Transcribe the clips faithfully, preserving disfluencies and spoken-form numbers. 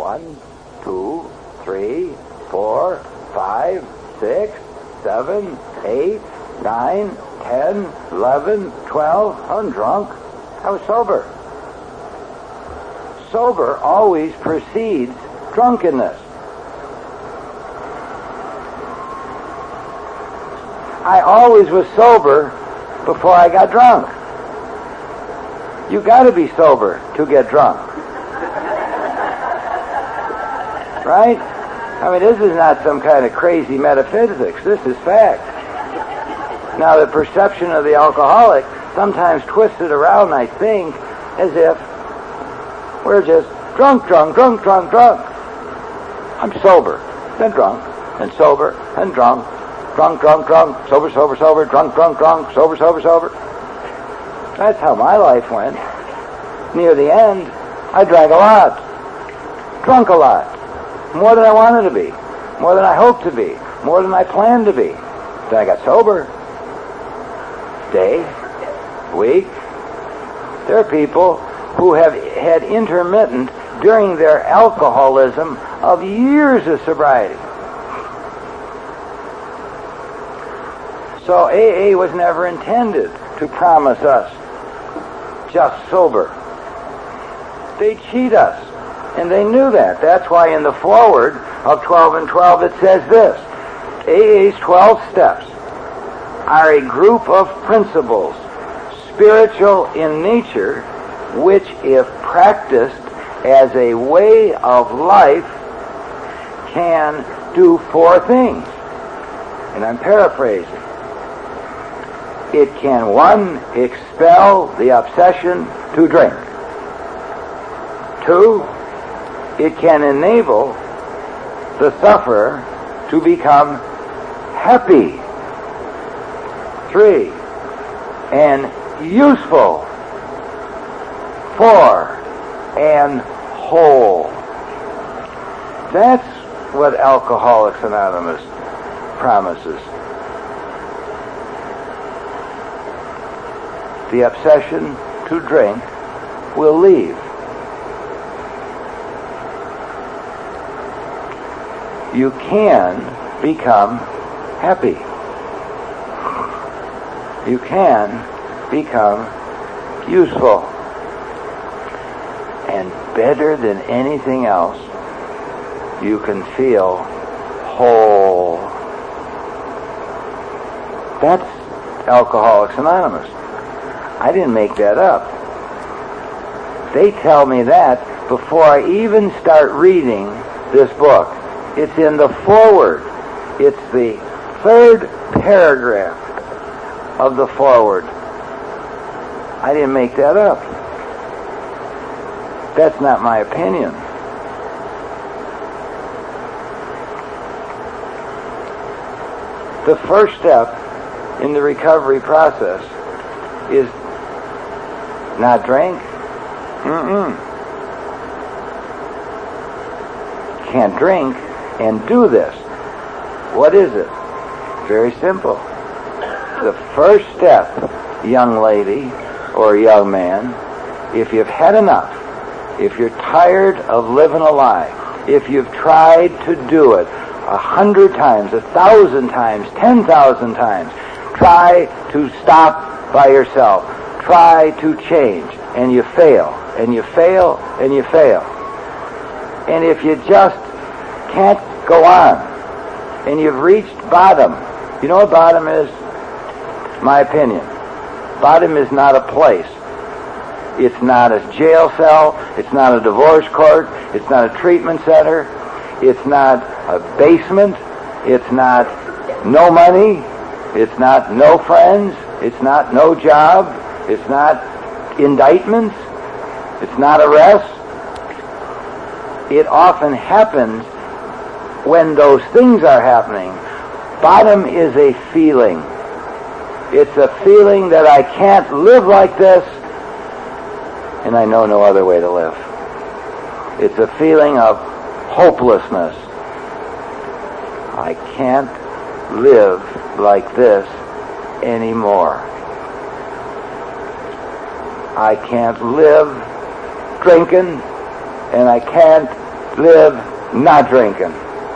One, two, three, four, five, six, seven, eight, nine, ten, eleven, twelve. I'm drunk. I was sober. Sober always precedes drunkenness. I always was sober before I got drunk. You got to be sober to get drunk. Right? I mean, this is not some kind of crazy metaphysics. This is fact. Now, the perception of the alcoholic sometimes twists it around, I think, as if we're just drunk, drunk, drunk, drunk, drunk. I'm sober, then drunk, then sober, then drunk, drunk, drunk, drunk, sober, sober, sober, drunk, drunk, drunk, sober, sober, sober. That's how my life went. Near the end, I drank a lot, drunk a lot, more than I wanted to be, more than I hoped to be, more than I planned to be. Then I got sober. Day, week. There are people who have had intermittent during their alcoholism of years of sobriety. So A A was never intended to promise us just sober. They cheat us, and they knew that. That's why in the foreword of twelve and twelve it says this: A A's twelve steps are a group of principles, spiritual in nature, which, if practiced as a way of life, can do four things. And I'm paraphrasing. It can, one, expel the obsession to drink. Two, it can enable the sufferer to become happy. Three, and useful. Four, and whole. That's what Alcoholics Anonymous promises. The obsession to drink will leave. You can become happy. You can become useful. And better than anything else, you can feel whole. That's Alcoholics Anonymous. I didn't make that up. They tell me that before I even start reading this book. It's in the foreword. It's the third paragraph of the foreword. I didn't make that up. That's not my opinion. The first step in the recovery process is not drink. Mm-mm. Can't drink and do this. What is it? Very simple. The first step, young lady or young man, if you've had enough, if you're tired of living a lie, if you've tried to do it a hundred times, a thousand times, ten thousand times, try to stop by yourself. Try to change, and you fail, and you fail, and you fail. And if you just can't go on, and you've reached bottom, you know what bottom is? My opinion. Bottom is not a place. It's not a jail cell. It's not a divorce court. It's not a treatment center. It's not a basement. It's not no money. It's not no friends. It's not no job. It's not indictments. It's not arrests. It often happens when those things are happening. Bottom is a feeling. It's a feeling that I can't live like this, and I know no other way to live. It's a feeling of hopelessness. I can't live like this anymore. I can't live drinking, and I can't live not drinking.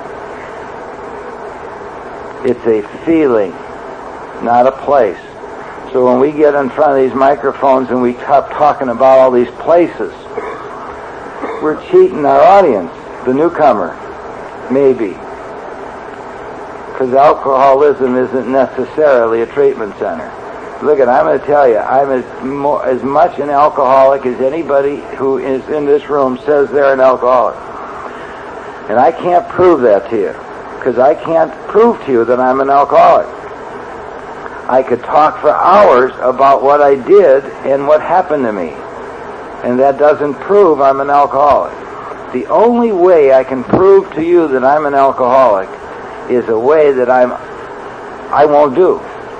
It's a feeling, not a place. So when we get in front of these microphones and we stop talking about all these places, we're cheating our audience, the newcomer, maybe. Because alcoholism isn't necessarily a treatment center. Look, at, I'm going to tell you, I'm as, more, as much an alcoholic as anybody who is in this room says they're an alcoholic. And I can't prove that to you, because I can't prove to you that I'm an alcoholic. I could talk for hours about what I did and what happened to me, and that doesn't prove I'm an alcoholic. The only way I can prove to you that I'm an alcoholic is a way that I'm, I won't do.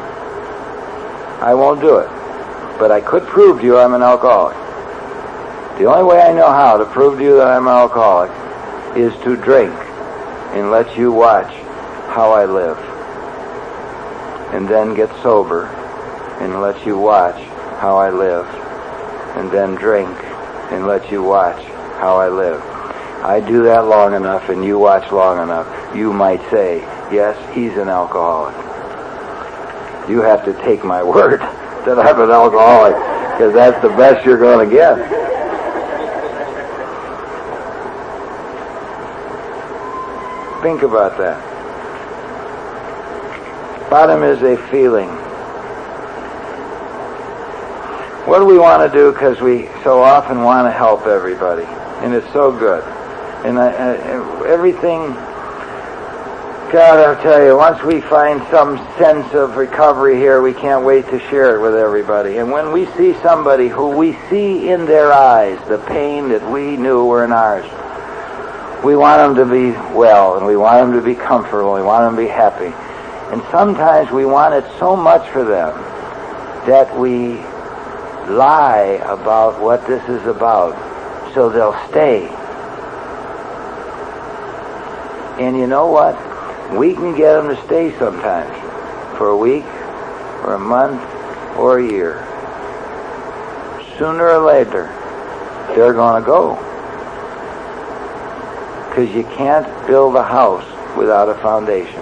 I won't do it. But I could prove to you I'm an alcoholic. The only way I know how to prove to you that I'm an alcoholic is to drink and let you watch how I live. And then get sober and let you watch how I live. And then drink and let you watch how I live. I do that long enough and you watch long enough, you might say, yes, he's an alcoholic. You have to take my word that I'm an alcoholic, because that's the best you're going to get. Think about that. Bottom is a feeling. What do we want to do? Because we so often want to help everybody, and it's so good. And I, I, everything, God, I'll tell you, once we find some sense of recovery here, we can't wait to share it with everybody. And when we see somebody who we see in their eyes the pain that we knew were in ours, we want them to be well, and we want them to be comfortable, and we want them to be happy. And sometimes we want it so much for them that we lie about what this is about so they'll stay. And you know what? We can get them to stay sometimes for a week or a month or a year. Sooner or later, they're going to go. Because you can't build a house without a foundation.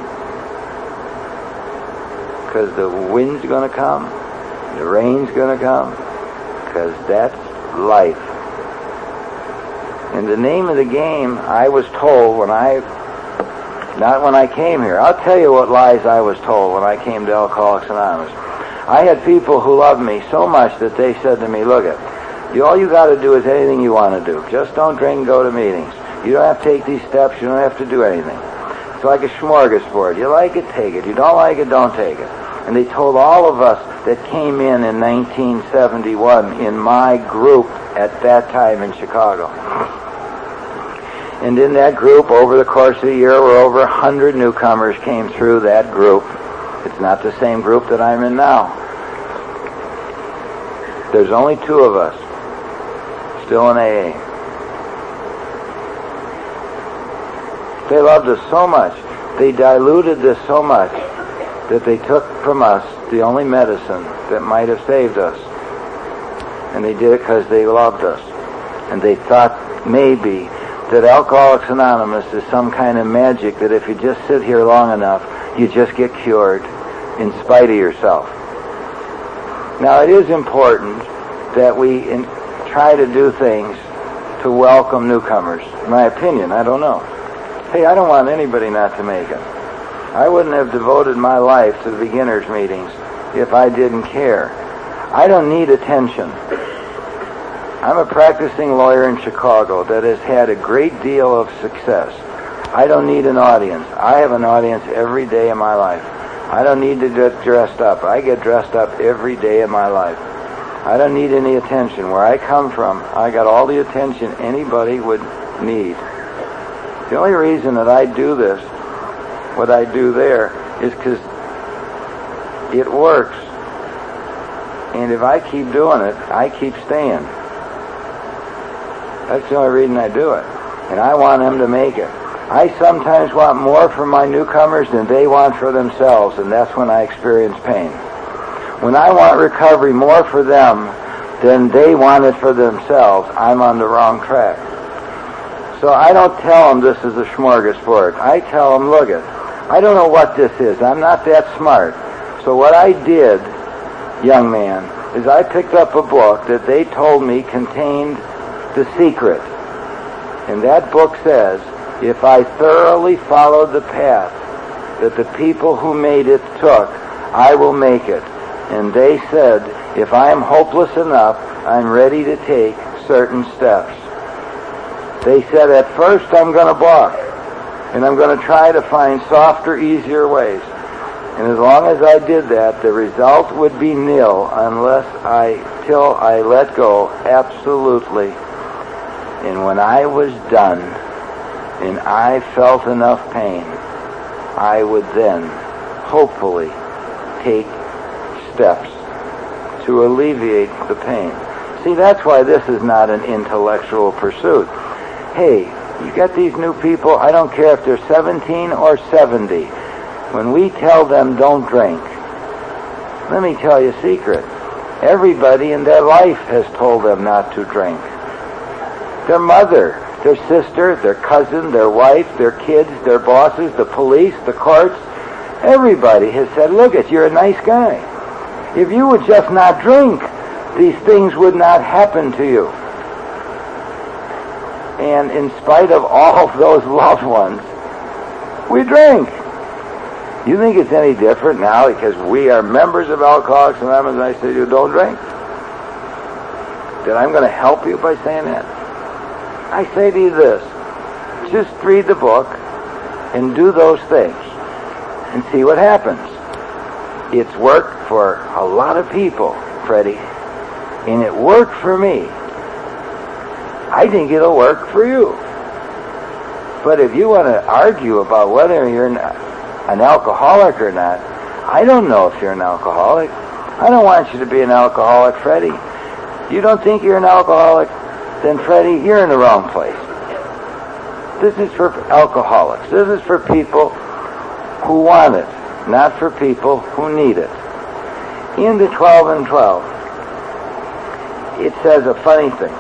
Because the wind's going to come, the rain's going to come, because that's life. And the name of the game, I was told when I, not when I came here, I'll tell you what lies I was told when I came to Alcoholics Anonymous. I had people who loved me so much that they said to me, look it, you, all you got to do is anything you want to do. Just don't drink and go to meetings. You don't have to take these steps. You don't have to do anything. It's like a smorgasbord. You like it, take it. You don't like it, don't take it. And they told all of us that came in in nineteen seventy-one in my group at that time in Chicago. And in that group, over the course of the year, where over a hundred newcomers came through that group. It's not the same group that I'm in now. There's only two of us still in A A. They loved us so much, they diluted this so much, that they took from us the only medicine that might have saved us. And they did it because they loved us. And they thought maybe that Alcoholics Anonymous is some kind of magic that if you just sit here long enough, you just get cured in spite of yourself. Now, it is important that we in, try to do things to welcome newcomers. In my opinion, I don't know. Hey, I don't want anybody not to make it. I wouldn't have devoted my life to the beginners' meetings if I didn't care. I don't need attention. I'm a practicing lawyer in Chicago that has had a great deal of success. I don't need an audience. I have an audience every day of my life. I don't need to get dressed up. I get dressed up every day of my life. I don't need any attention. Where I come from, I got all the attention anybody would need. The only reason that I do this, what I do there, is because it works. And if I keep doing it, I keep staying. That's the only reason I do it. And I want them to make it. I sometimes want more for my newcomers than they want for themselves, and that's when I experience pain. When I want recovery more for them than they want it for themselves, I'm on the wrong track. So I don't tell them this is a smorgasbord. I tell them, look it, I don't know what this is. I'm not that smart. So what I did, young man, is I picked up a book that they told me contained the secret. And that book says, if I thoroughly followed the path that the people who made it took, I will make it. And they said, if I am hopeless enough, I'm ready to take certain steps. They said, at first I'm going to balk, and I'm going to try to find softer, easier ways. And as long as I did that, the result would be nil unless I, till I let go absolutely. And when I was done, and I felt enough pain, I would then, hopefully, take steps to alleviate the pain. See, that's why this is not an intellectual pursuit. Hey, you got these new people, I don't care if they're seventeen or seventy. When we tell them don't drink, let me tell you a secret. Everybody in their life has told them not to drink. Their mother, their sister, their cousin, their wife, their kids, their bosses, the police, the courts. Everybody has said, look it, you're a nice guy. If you would just not drink, these things would not happen to you. And in spite of all of those loved ones, we drink. You think it's any different now because we are members of Alcoholics Anonymous and I say to you, don't drink? That I'm going to help you by saying that? I say to you this, just read the book and do those things and see what happens. It's worked for a lot of people, Freddie, and it worked for me. I think it'll work for you. But if you want to argue about whether you're an alcoholic or not, I don't know if you're an alcoholic. I don't want you to be an alcoholic, Freddie. You don't think you're an alcoholic? Then, Freddie, you're in the wrong place. This is for alcoholics. This is for people who want it, not for people who need it. In the twelve and twelve, it says a funny thing.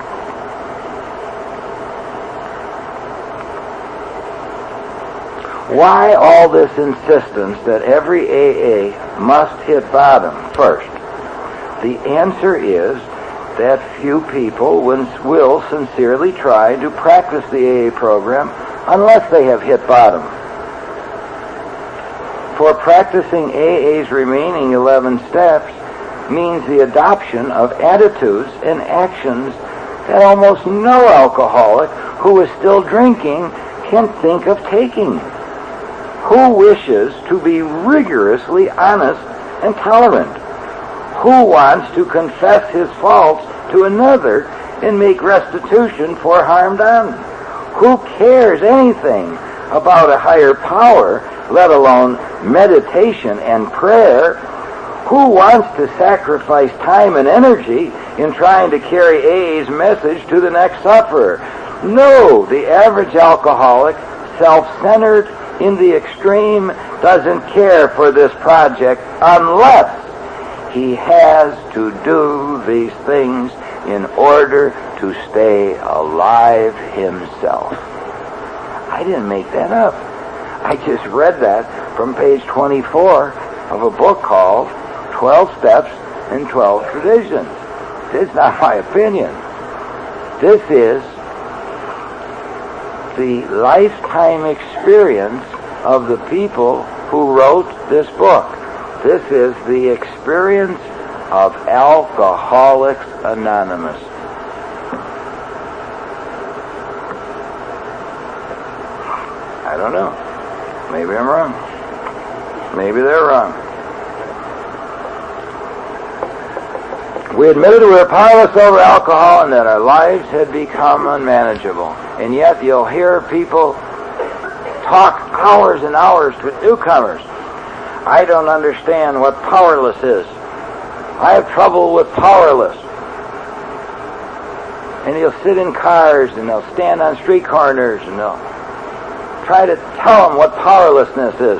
Why all this insistence that every A A must hit bottom first? The answer is that few people will sincerely try to practice the A A program unless they have hit bottom. For practicing A A's remaining eleven steps means the adoption of attitudes and actions that almost no alcoholic who is still drinking can think of taking. Who wishes to be rigorously honest and tolerant? Who wants to confess his faults to another and make restitution for harm done? Who cares anything about a higher power, let alone meditation and prayer? Who wants to sacrifice time and energy in trying to carry A A's message to the next sufferer? No, the average alcoholic, self-centered in the extreme, doesn't care for this project unless he has to do these things in order to stay alive himself. I didn't make that up. I just read that from page twenty-four of a book called twelve Steps and twelve Traditions. This is not my opinion. This is the lifetime experience of the people who wrote this book. This is the experience of Alcoholics Anonymous. I don't know. Maybe I'm wrong. Maybe they're wrong. We admitted we were powerless over alcohol and that our lives had become unmanageable. And yet you'll hear people talk hours and hours to newcomers. I don't understand what powerless is. I have trouble with powerless. And they'll sit in cars and they'll stand on street corners and they'll try to tell them what powerlessness is.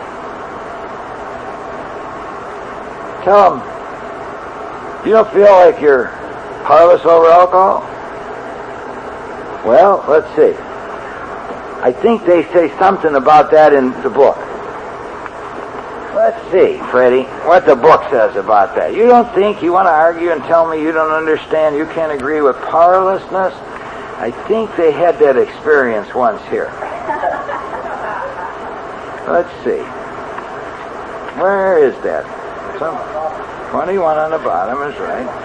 Tell them, you don't feel like you're powerless over alcohol? Well, let's see. I think they say something about that in the book. Let's see, Freddie, what the book says about that. You don't think you want to argue and tell me you don't understand, you can't agree with powerlessness? I think they had that experience once here. Let's see. Where is that? Some twenty-one on the bottom is right.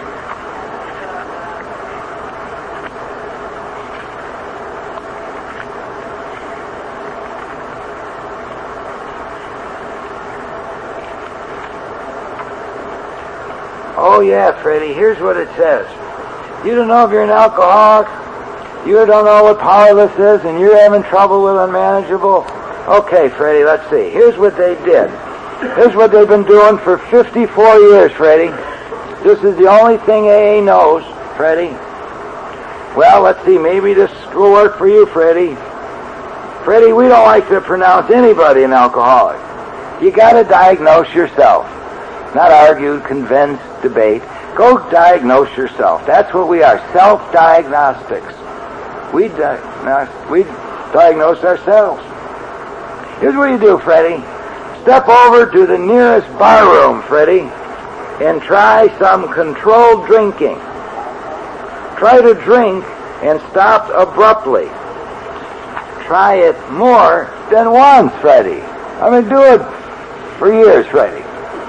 Oh, yeah, Freddie, here's what it says. You don't know if you're an alcoholic. You don't know what powerless is, and you're having trouble with unmanageable. Okay, Freddie, let's see. Here's what they did. Here's what they've been doing for fifty-four years, Freddie. This is the only thing A A knows, Freddie. Well, let's see. Maybe this will work for you, Freddie. Freddie, we don't like to pronounce anybody an alcoholic. You got to diagnose yourself. Not argue, convince, debate. Go diagnose yourself. That's what we are, self-diagnostics. We, di- we diagnose ourselves. Here's what you do, Freddie. Step over to the nearest bar room, Freddie, and try some controlled drinking. Try to drink and stop abruptly. Try it more than once, Freddie. I'm going to do it for years, Freddie.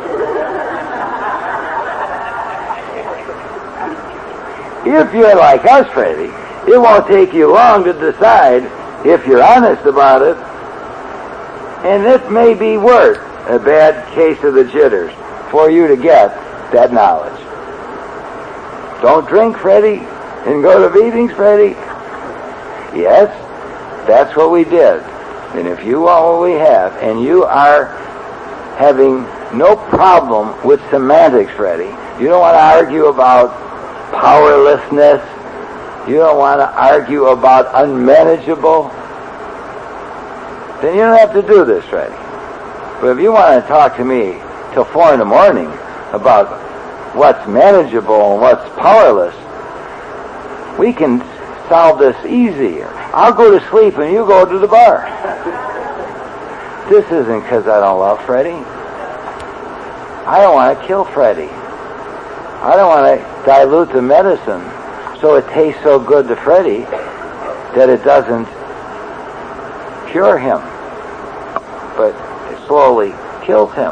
If you're like us, Freddie, it won't take you long to decide if you're honest about it, and it may be worth a bad case of the jitters for you to get that knowledge. Don't drink, Freddie, and go to meetings, Freddie. Yes, that's what we did. And if you want what we have, and you are having no problem with semantics, Freddie, you don't want to argue about powerlessness, you don't want to argue about unmanageable, then you don't have to do this, Freddie. But if you want to talk to me till four in the morning about what's manageable and what's powerless, we can solve this easier. I'll go to sleep and you go to the bar. This isn't because I don't love Freddie. I don't want to kill Freddie. I don't want to dilute the medicine so it tastes so good to Freddie that it doesn't cure him, but it slowly kills him.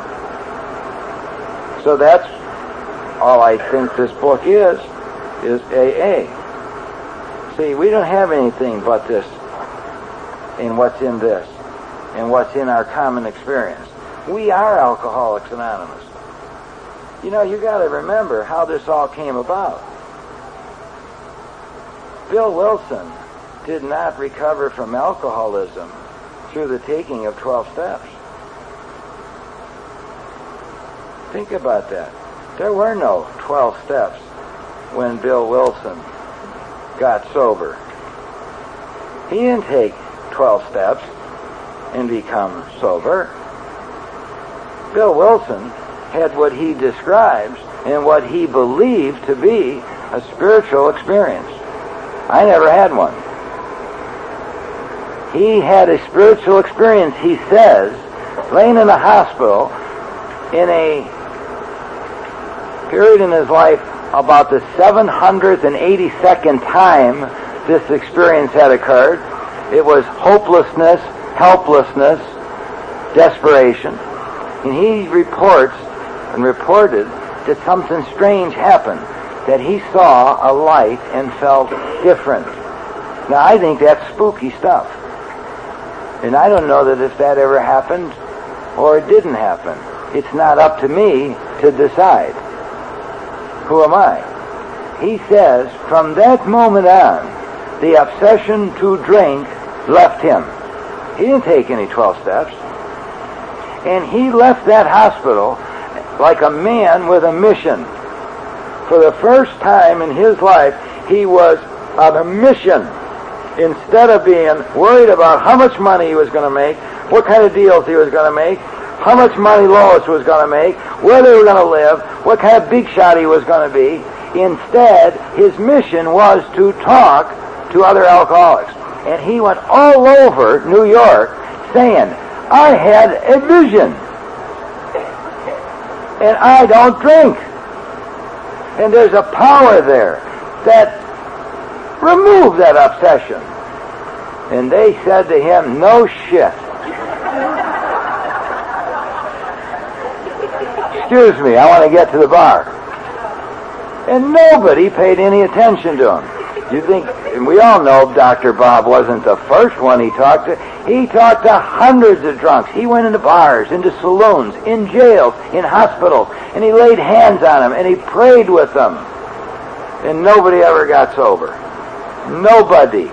So that's all I think this book is, is A A. See, we don't have anything but this in what's in this and what's in our common experience. We are Alcoholics Anonymous. You know, you got to remember how this all came about. Bill Wilson did not recover from alcoholism through the taking of twelve steps. Think about that. There were no twelve steps when Bill Wilson got sober. He didn't take twelve steps and become sober. Bill Wilson had what he describes and what he believed to be a spiritual experience. I never had one. He had a spiritual experience, he says, laying in a hospital in a period in his life about the seven hundred eighty-second time this experience had occurred. It was hopelessness, helplessness, desperation. And he reports and reported that something strange happened, that he saw a light and felt different. Now, I think that's spooky stuff. And I don't know that if that ever happened or it didn't happen. It's not up to me to decide. Who am I? He says, from that moment on, the obsession to drink left him. He didn't take any twelve steps. And he left that hospital like a man with a mission. For the first time in his life, he was on a mission. Instead of being worried about how much money he was going to make, what kind of deals he was going to make, how much money Lois was going to make, where they were going to live, what kind of big shot he was going to be. Instead, his mission was to talk to other alcoholics. And he went all over New York saying, I had a vision, and I don't drink. And there's a power there that removed that obsession. And they said to him, no shit. Excuse me, I want to get to the bar. And nobody paid any attention to him. You think, and we all know Doctor Bob wasn't the first one he talked to. He talked to hundreds of drunks. He went into bars, into saloons, in jails, in hospitals, and he laid hands on them, and he prayed with them. And nobody ever got sober. Nobody.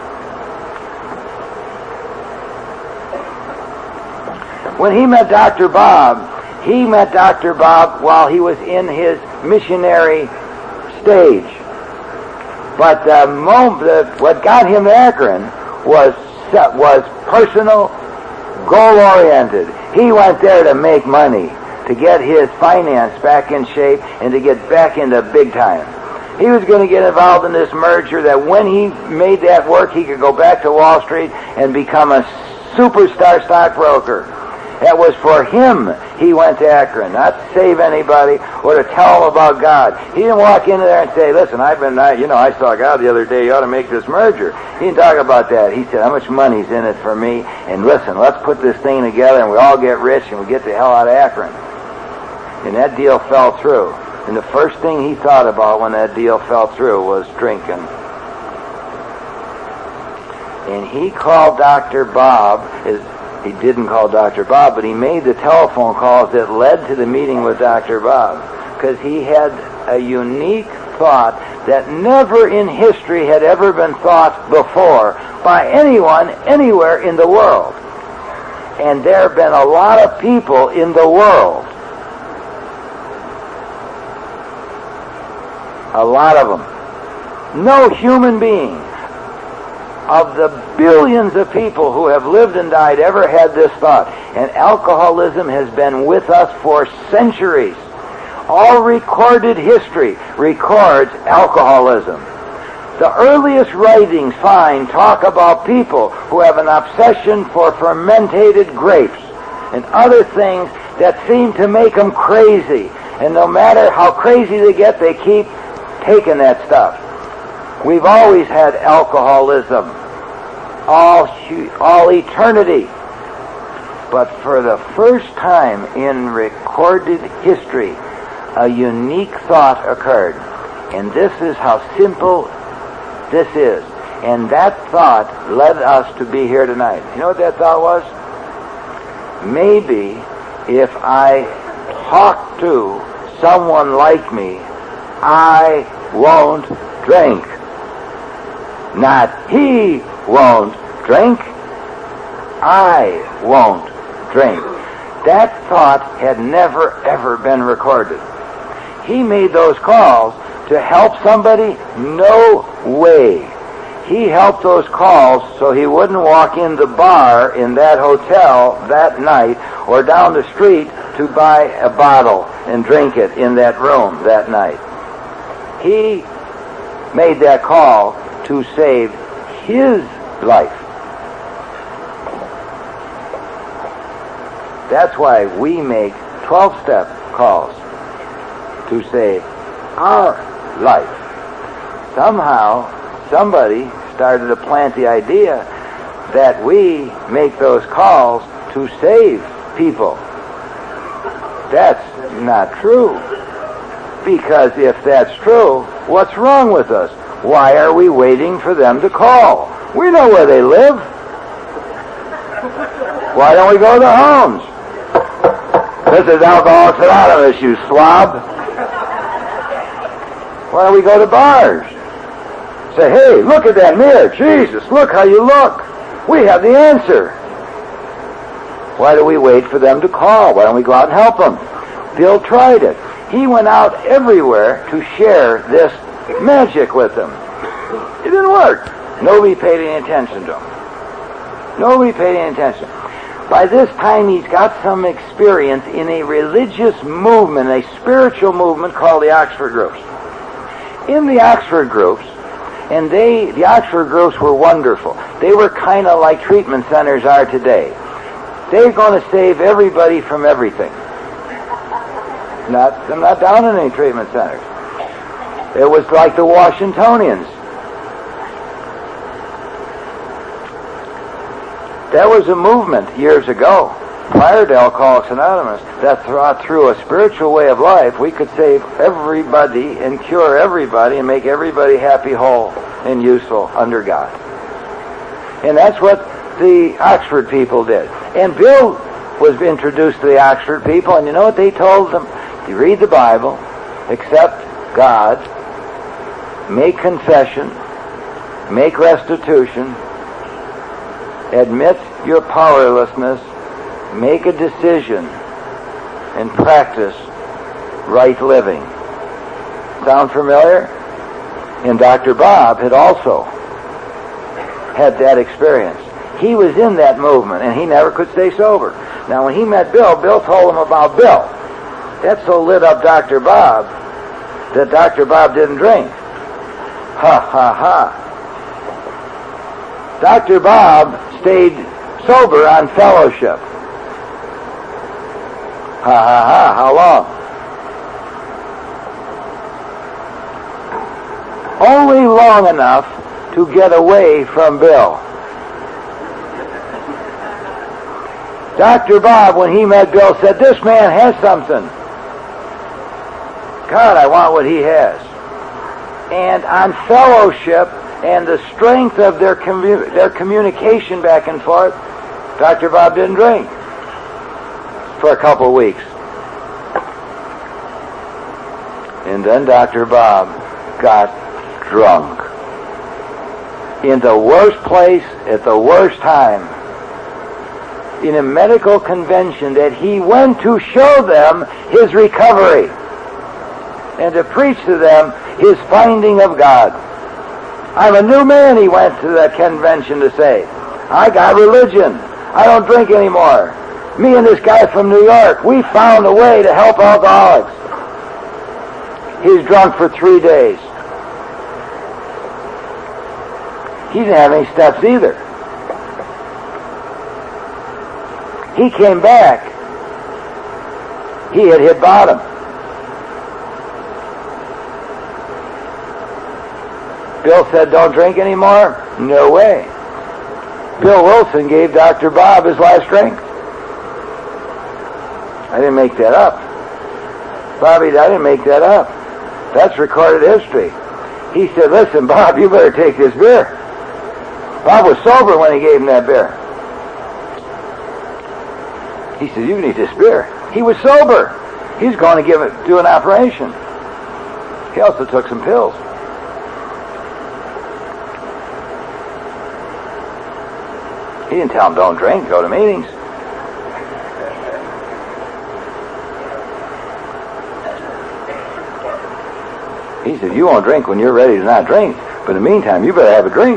When he met Doctor Bob, he met Doctor Bob while he was in his missionary stage. But the moment, the, what got him to Akron was was personal, goal-oriented. He went there to make money, to get his finance back in shape, and to get back into big time. He was going to get involved in this merger that when he made that work, he could go back to Wall Street and become a superstar stockbroker. That was for him he went to Akron, not to save anybody or to tell them about God. He didn't walk into there and say, listen, I've been, I, you know, I saw God the other day, you ought to make this merger. He didn't talk about that. He said, how much money's in it for me? And listen, let's put this thing together and we all get rich and we get the hell out of Akron. And that deal fell through. And the first thing he thought about when that deal fell through was drinking. And he called Doctor Bob, his He didn't call Doctor Bob, but he made the telephone calls that led to the meeting with Doctor Bob, because he had a unique thought that never in history had ever been thought before by anyone anywhere in the world. And there have been a lot of people in the world, a lot of them. No human being of the billions of people who have lived and died ever had this thought. And alcoholism has been with us for centuries. All recorded history records alcoholism. The earliest writings find talk about people who have an obsession for fermented grapes and other things that seem to make them crazy. And no matter how crazy they get, they keep taking that stuff. We've always had alcoholism, all, all eternity. But for the first time in recorded history, a unique thought occurred. And this is how simple this is. And that thought led us to be here tonight. You know what that thought was? Maybe if I talk to someone like me, I won't drink. Not he won't drink, I won't drink. That thought had never, ever been recorded. He made those calls to help somebody? No way. He helped those calls so he wouldn't walk in the bar in that hotel that night or down the street to buy a bottle and drink it in that room that night. He made that call to save his life. That's why we make twelve-step calls to save our life. Somehow, somebody started to plant the idea that we make those calls to save people. That's not true. Because if that's true, what's wrong with us? Why are we waiting for them to call? We know where they live. Why don't we go to their homes? This is Alcoholics Anonymous, you slob. Why don't we go to bars? Say, hey, look at that mirror. Jesus, look how you look. We have the answer. Why do we wait for them to call? Why don't we go out and help them? Bill tried it. He went out everywhere to share this magic with them. It didn't work. Nobody paid any attention to him. Nobody paid any attention. By this time, he's got some experience in a religious movement, a spiritual movement called the Oxford Groups. In the Oxford Groups, And they, the Oxford groups were wonderful. They were kind of like treatment centers are today. They're going to save everybody from everything. Not, I'm not down in any treatment centers. It was like the Washingtonians. There was a movement years ago, prior to Alcoholics Anonymous, that thought through a spiritual way of life, we could save everybody and cure everybody and make everybody happy, whole, and useful under God. And that's what the Oxford people did. And Bill was introduced to the Oxford people, and you know what they told them? You read the Bible, accept God, make confession, make restitution, admit your powerlessness, make a decision, and practice right living. Sound familiar? And Doctor Bob had also had that experience. He was in that movement, and he never could stay sober. Now, when he met Bill, Bill told him about Bill. That so lit up Doctor Bob that Doctor Bob didn't drink. Ha, ha, ha. Doctor Bob stayed sober on fellowship. Ha, ha, ha. How long? Only long enough to get away from Bill. Doctor Bob, when he met Bill, said, this man has something. God, I want what he has. And on fellowship and the strength of their commu- their communication back and forth, Doctor Bob didn't drink for a couple of weeks. And then Doctor Bob got drunk. In the worst place, at the worst time, in a medical convention that he went to show them his recovery and to preach to them his finding of God. I'm a new man, he went to that convention to say. I got religion. I don't drink anymore. Me and this guy from New York, we found a way to help alcoholics. He's drunk for three days. He didn't have any steps either. He came back. He had hit bottom. Bill said, don't drink anymore? No way. Bill Wilson gave Doctor Bob his last drink. I didn't make that up. Bobby, I didn't make that up. That's recorded history. He said, listen, Bob, you better take this beer. Bob was sober when he gave him that beer. He said, you need this beer. He was sober. He's going to give it, do an operation. He also took some pills. He didn't tell him don't drink, go to meetings. He said, you won't drink when you're ready to not drink, but in the meantime, you better have a drink.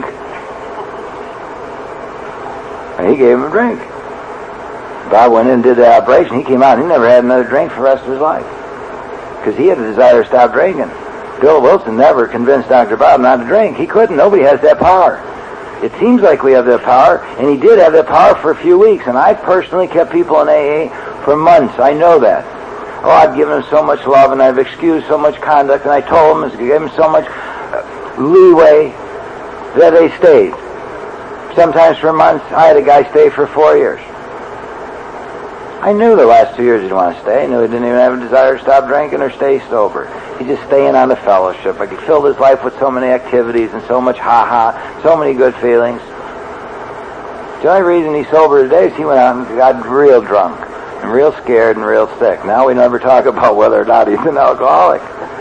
And he gave him a drink. Bob went in and did the operation. He came out and he never had another drink for the rest of his life. Because he had a desire to stop drinking. Bill Wilson never convinced Doctor Bob not to drink. He couldn't. Nobody has that power. It seems like we have that power, and he did have that power for a few weeks. And I've personally kept people in A A for months. I know that. Oh, I've given them so much love, and I've excused so much conduct, and I told them, I gave them so much leeway that they stayed. Sometimes for months. I had a guy stay for four years. I knew the last two years he didn't want to stay. I knew he didn't even have a desire to stop drinking or stay sober. He's just staying on the fellowship. Like he filled his life with so many activities and so much ha-ha, so many good feelings. The only reason he's sober today is he went out and got real drunk and real scared and real sick. Now we never talk about whether or not he's an alcoholic.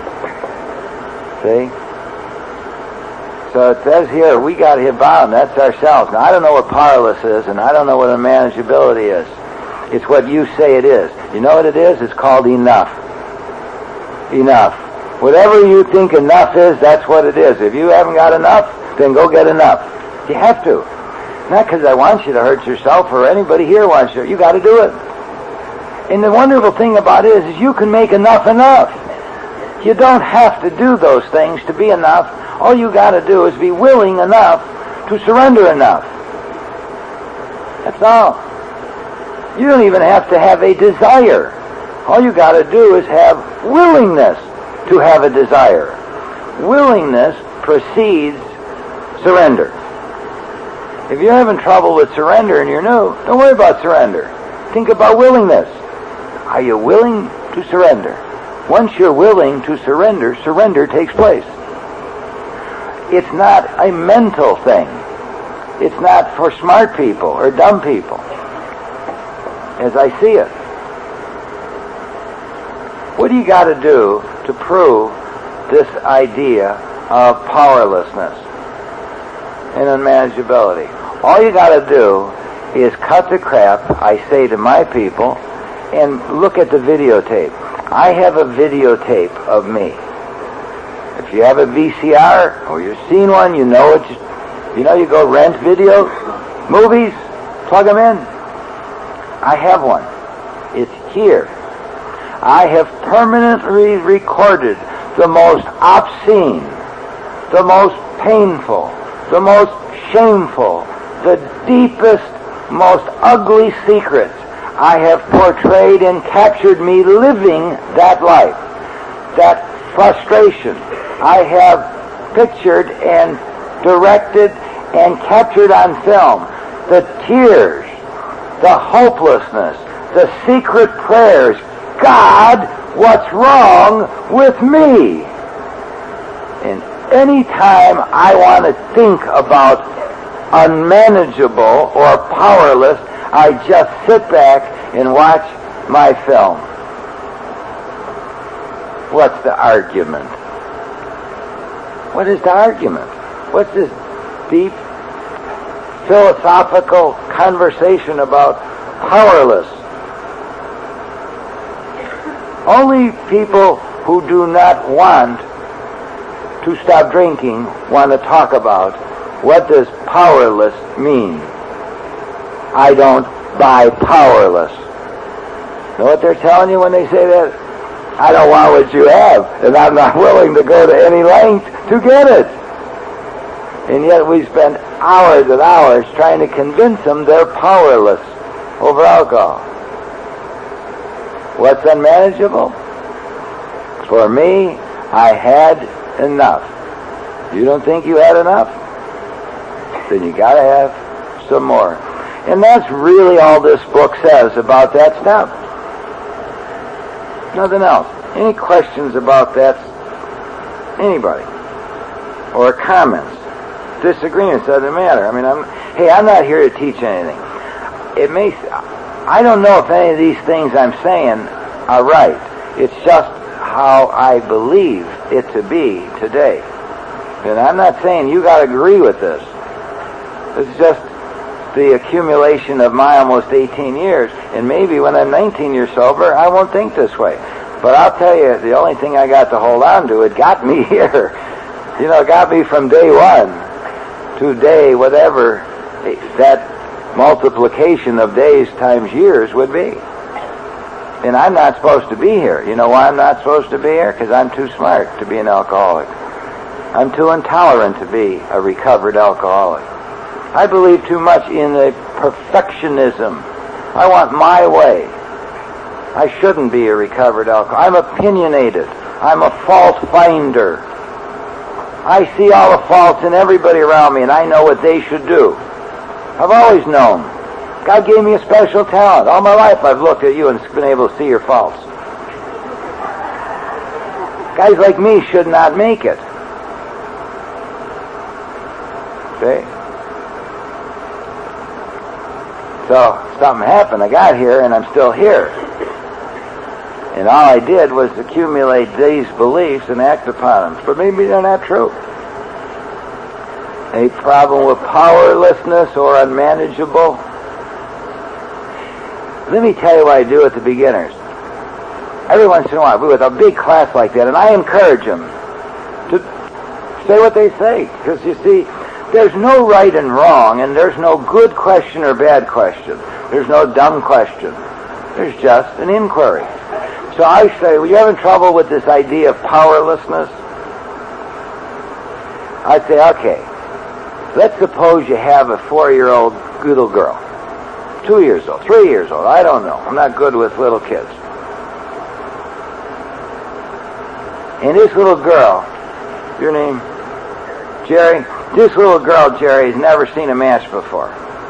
See? So it says here, we got to hit bottom. That's ourselves. Now I don't know what powerless is, and I don't know what unmanageability is. It's what you say it is. You know what it is? It's called enough. Enough. Whatever you think enough is, that's what it is. If you haven't got enough, then go get enough. You have to. Not because I want you to hurt yourself or anybody here wants you. You got to do it. And the wonderful thing about it is, is you can make enough enough. You don't have to do those things to be enough. All you got to do is be willing enough to surrender enough. That's all. You don't even have to have a desire. All you got to do is have willingness to have a desire. Willingness precedes surrender. If you're having trouble with surrender and you're new, don't worry about surrender. Think about willingness. Are you willing to surrender? Once you're willing to surrender, surrender takes place. It's not a mental thing. It's not for smart people or dumb people, as I see it. What do you got to do to prove this idea of powerlessness and unmanageability? All you got to do is cut the crap, I say to my people, and look at the videotape. I have a videotape of me. If you have a V C R or you've seen one, you know it. You know, you go rent video movies, plug them in. I have one. It's here. I have permanently recorded the most obscene, the most painful, the most shameful, the deepest, most ugly secrets. I have portrayed and captured me living that life, that frustration. I have pictured and directed and captured on film the tears, the hopelessness, the secret prayers. God, what's wrong with me? And any time I want to think about unmanageable or powerless, I just sit back and watch my film. What's the argument? What is the argument? What's this deep philosophical conversation about powerless? Only people who do not want to stop drinking want to talk about what does powerless mean. I don't buy powerless. Know what they're telling you when they say that? I don't want what you have, and I'm not willing to go to any length to get it. And yet we spend hours and hours trying to convince them they're powerless over alcohol. What's unmanageable? For me, I had enough. You don't think you had enough? Then you got to have some more. And that's really all this book says about that stuff. Nothing else. Any questions about that? Anybody? Or comments? Disagreements? Doesn't matter. I mean, I'm, hey, I'm not here to teach anything. It may, I don't know if any of these things I'm saying are right. It's just how I believe it to be today. And I'm not saying you got to agree with this. It's just the accumulation of my almost eighteen years, and maybe when I'm nineteen years sober, I won't think this way. But I'll tell you, the only thing I got to hold on to, it got me here. You know, it got me from day one to day whatever that multiplication of days times years would be. And I'm not supposed to be here. You know why I'm not supposed to be here? Because I'm too smart to be an alcoholic. I'm too intolerant to be a recovered alcoholic. I believe too much in the perfectionism. I want my way. I shouldn't be a recovered alcoholic. I'm opinionated. I'm a fault finder. I see all the faults in everybody around me, and I know what they should do. I've always known. God gave me a special talent. All my life I've looked at you and been able to see your faults. Guys like me should not make it. Okay? So, something happened. I got here, and I'm still here. And all I did was accumulate these beliefs and act upon them. But maybe they're not true. Any problem with powerlessness or unmanageable? Let me tell you what I do with the beginners. Every once in a while, with a big class like that, and I encourage them to say what they say. Because you see, there's no right and wrong, and there's no good question or bad question. There's no dumb question. There's just an inquiry. So I say, well, you having trouble with this idea of powerlessness? I'd say, okay, let's suppose you have a four-year-old little girl, two years old, three years old, I don't know. I'm not good with little kids. And this little girl, your name? Jerry? This little girl, Jerry, has never seen a match before.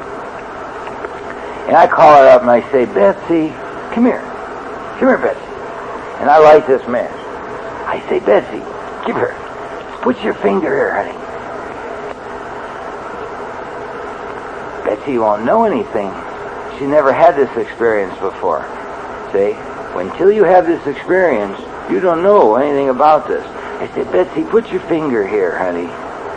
And I call her up and I say, Betsy, come here. Come here, Betsy. And I light this match. I say, Betsy, give her. Put your finger here, honey. Betsy won't know anything. She never had this experience before. See? Until you have this experience, you don't know anything about this. I said, Betsy, put your finger here, honey.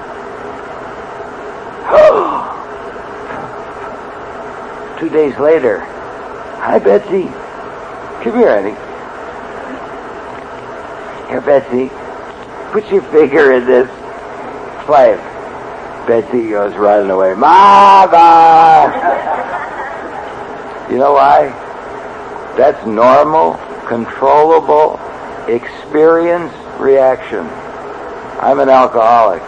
Two days later, hi, Betsy. Come here, honey. Here, Betsy, put your finger in this flame. Betsy goes running away. Mama! You know why? That's normal, controllable, experience reaction. I'm an alcoholic.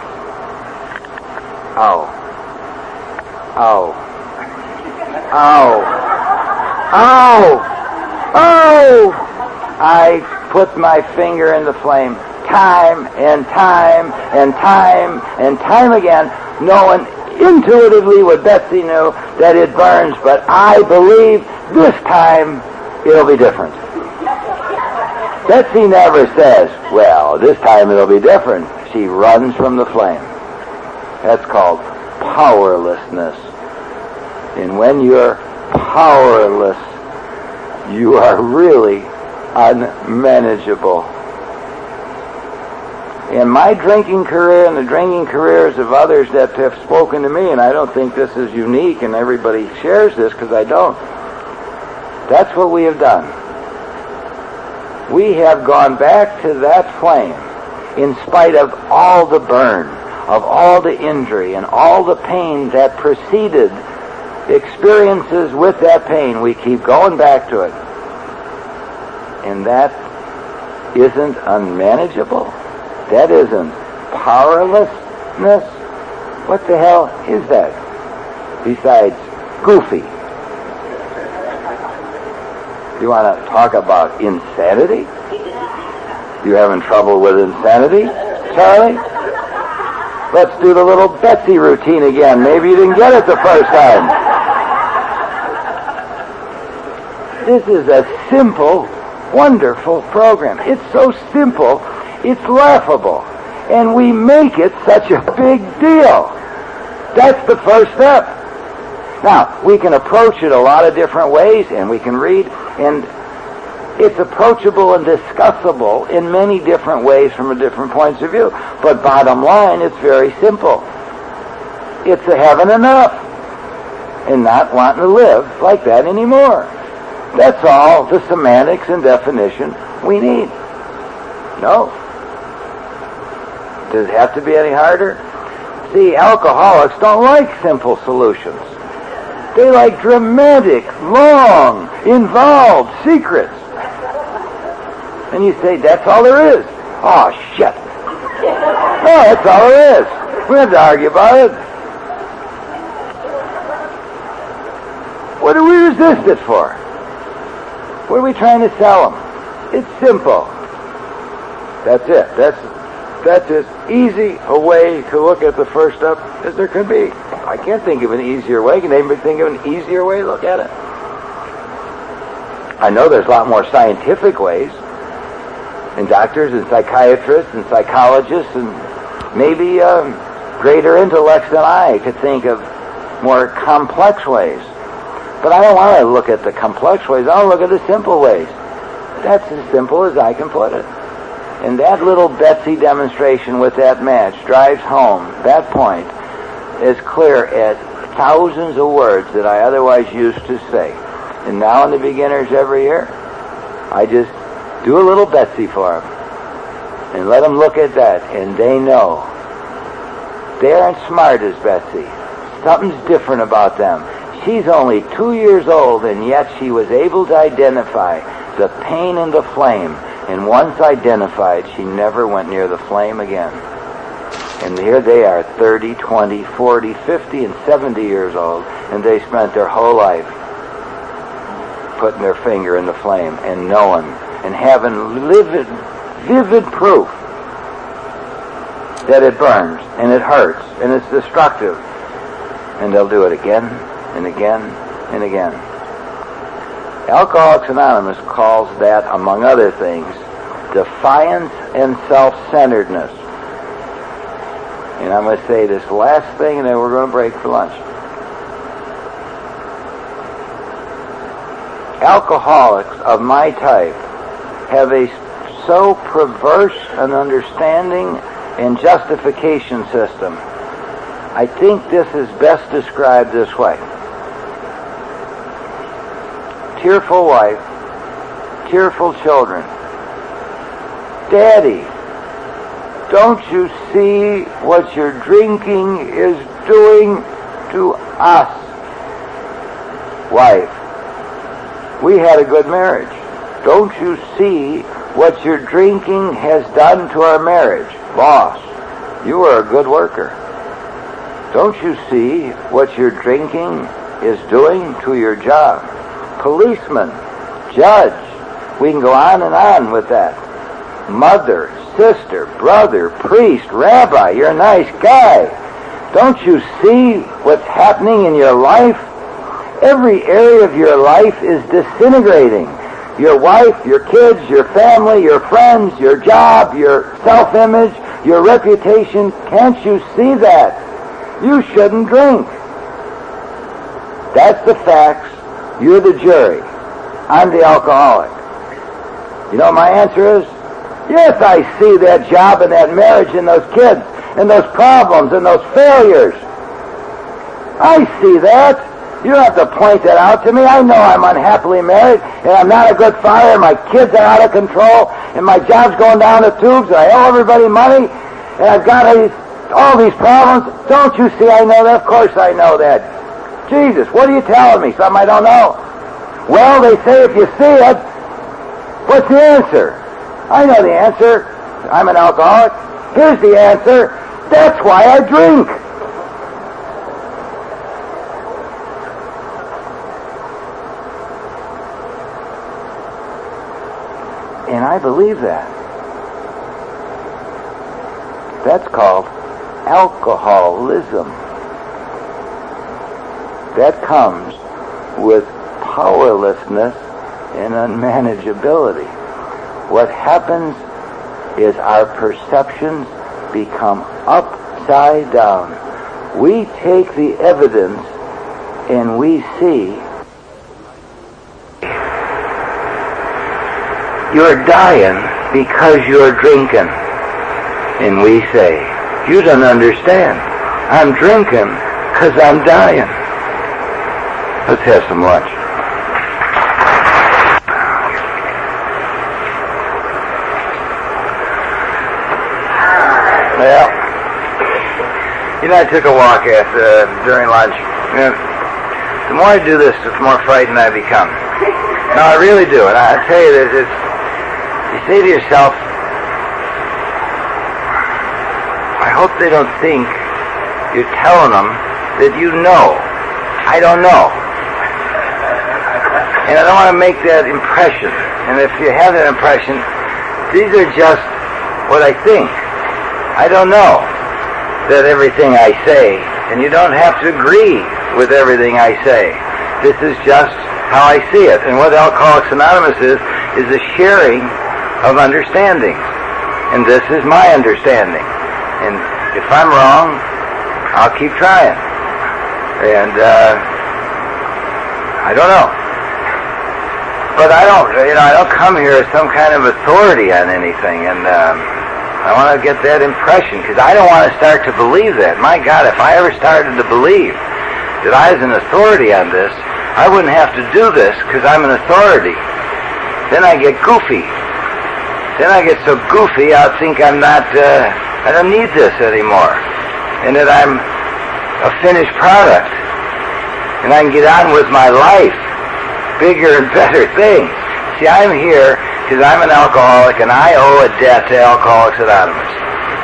Oh. Oh. Oh. Oh. Oh. I put my finger in the flame time and time and time and time again, knowing intuitively what Betsy knew, that it burns, but I believe this time it'll be different. Betsy never says, well, this time it'll be different. She runs from the flame. That's called powerlessness. And when you're powerless, you are really unmanageable. In my drinking career and the drinking careers of others that have spoken to me, and I don't think this is unique and everybody shares this because I don't, that's what we have done. We have gone back to that flame in spite of all the burn, of all the injury, and all the pain that preceded experiences with that pain. We keep going back to it. And that isn't unmanageable. That isn't powerlessness. What the hell is that? Besides goofy. You want to talk about insanity? You having trouble with insanity, Charlie? Let's do the little Betsy routine again. Maybe you didn't get it the first time. This is a simple, wonderful program. It's so simple, it's laughable. And we make it such a big deal. That's the first step. Now, we can approach it a lot of different ways, and we can read, and it's approachable and discussable in many different ways from a different points of view. But bottom line, it's very simple. It's a having enough and not wanting to live like that anymore. That's all the semantics and definition we need. No. Does it have to be any harder? See, alcoholics don't like simple solutions. They like dramatic, long, involved secrets. And you say, that's all there is. Oh, shit. No, that's all there is. We don't have to argue about it. What do we resist it for? What are we trying to sell them? It's simple. That's it. That's that's as easy a way to look at the first step as there can be. I can't think of an easier way. Can anybody think of an easier way to look at it? I know there's a lot more scientific ways, and doctors and psychiatrists and psychologists and maybe um, greater intellects than I could think of more complex ways. But I don't want to look at the complex ways. I want to look at the simple ways. That's as simple as I can put it. And that little Betsy demonstration with that match drives home that point as clear as thousands of words that I otherwise used to say. And now in the beginners every year, I just do a little Betsy for them. And let them look at that, and they know. They aren't smart as Betsy. Something's different about them. She's only two years old, and yet she was able to identify the pain and the flame. And once identified, she never went near the flame again. And here they are, thirty, twenty, forty, fifty, and seventy years old, and they spent their whole life putting their finger in the flame and knowing and having livid, vivid proof that it burns and it hurts and it's destructive. And they'll do it again and again and again. Alcoholics Anonymous calls that, among other things, defiance and self-centeredness. And I'm going to say this last thing, and then we're going to break for lunch. Alcoholics of my type have a so perverse an understanding and justification system. I think this is best described this way. Tearful wife, tearful children. Daddy, don't you see what your drinking is doing to us? Wife, we had a good marriage. Don't you see what your drinking has done to our marriage? Boss, you are a good worker. Don't you see what your drinking is doing to your job? Policeman, judge, we can go on and on with that. Mother, sister, brother, priest, rabbi, you're a nice guy. Don't you see what's happening in your life? Every area of your life is disintegrating. Your wife, your kids, your family, your friends, your job, your self-image, your reputation. Can't you see that? You shouldn't drink. That's the facts. You're the jury. I'm the alcoholic. You know what my answer is? Yes, I see that job and that marriage and those kids and those problems and those failures. I see that. You don't have to point that out to me. I know I'm unhappily married and I'm not a good father and my kids are out of control and my job's going down the tubes and I owe everybody money and I've got these, all these problems. Don't you see I know that? Of course I know that. Jesus, what are you telling me? Something I don't know. Well, they say if you see it, what's the answer? I know the answer. I'm an alcoholic. Here's the answer. That's why I drink. And I believe that. That's called alcoholism. That comes with powerlessness and unmanageability. What happens is our perceptions become upside down. We take the evidence and we see you're dying because you're drinking. And we say, you don't understand. I'm drinking because I'm dying. Let's have some lunch. Well, you know, I took a walk after, uh, during lunch. You know, the more I do this, the more frightened I become. No, I really do. And I tell you, there's this, you say to yourself, I hope they don't think you're telling them that you know. I don't know. And I don't want to make that impression. And if you have that impression, these are just what I think. I don't know that everything I say, and you don't have to agree with everything I say. This is just how I see it. And what Alcoholics Anonymous is, is a sharing of understanding. And this is my understanding. And if I'm wrong, I'll keep trying. And, uh, I don't know. But I don't, you know, I don't come here as some kind of authority on anything. And, um, I want to get that impression, because I don't want to start to believe that. My God, if I ever started to believe that I was an authority on this, I wouldn't have to do this because I'm an authority. Then I get goofy. Then I get so goofy, I'll think I'm not, uh, I don't need this anymore. And that I'm a finished product. And I can get on with my life. Bigger and better things. See, I'm here because I'm an alcoholic and I owe a debt to Alcoholics Anonymous.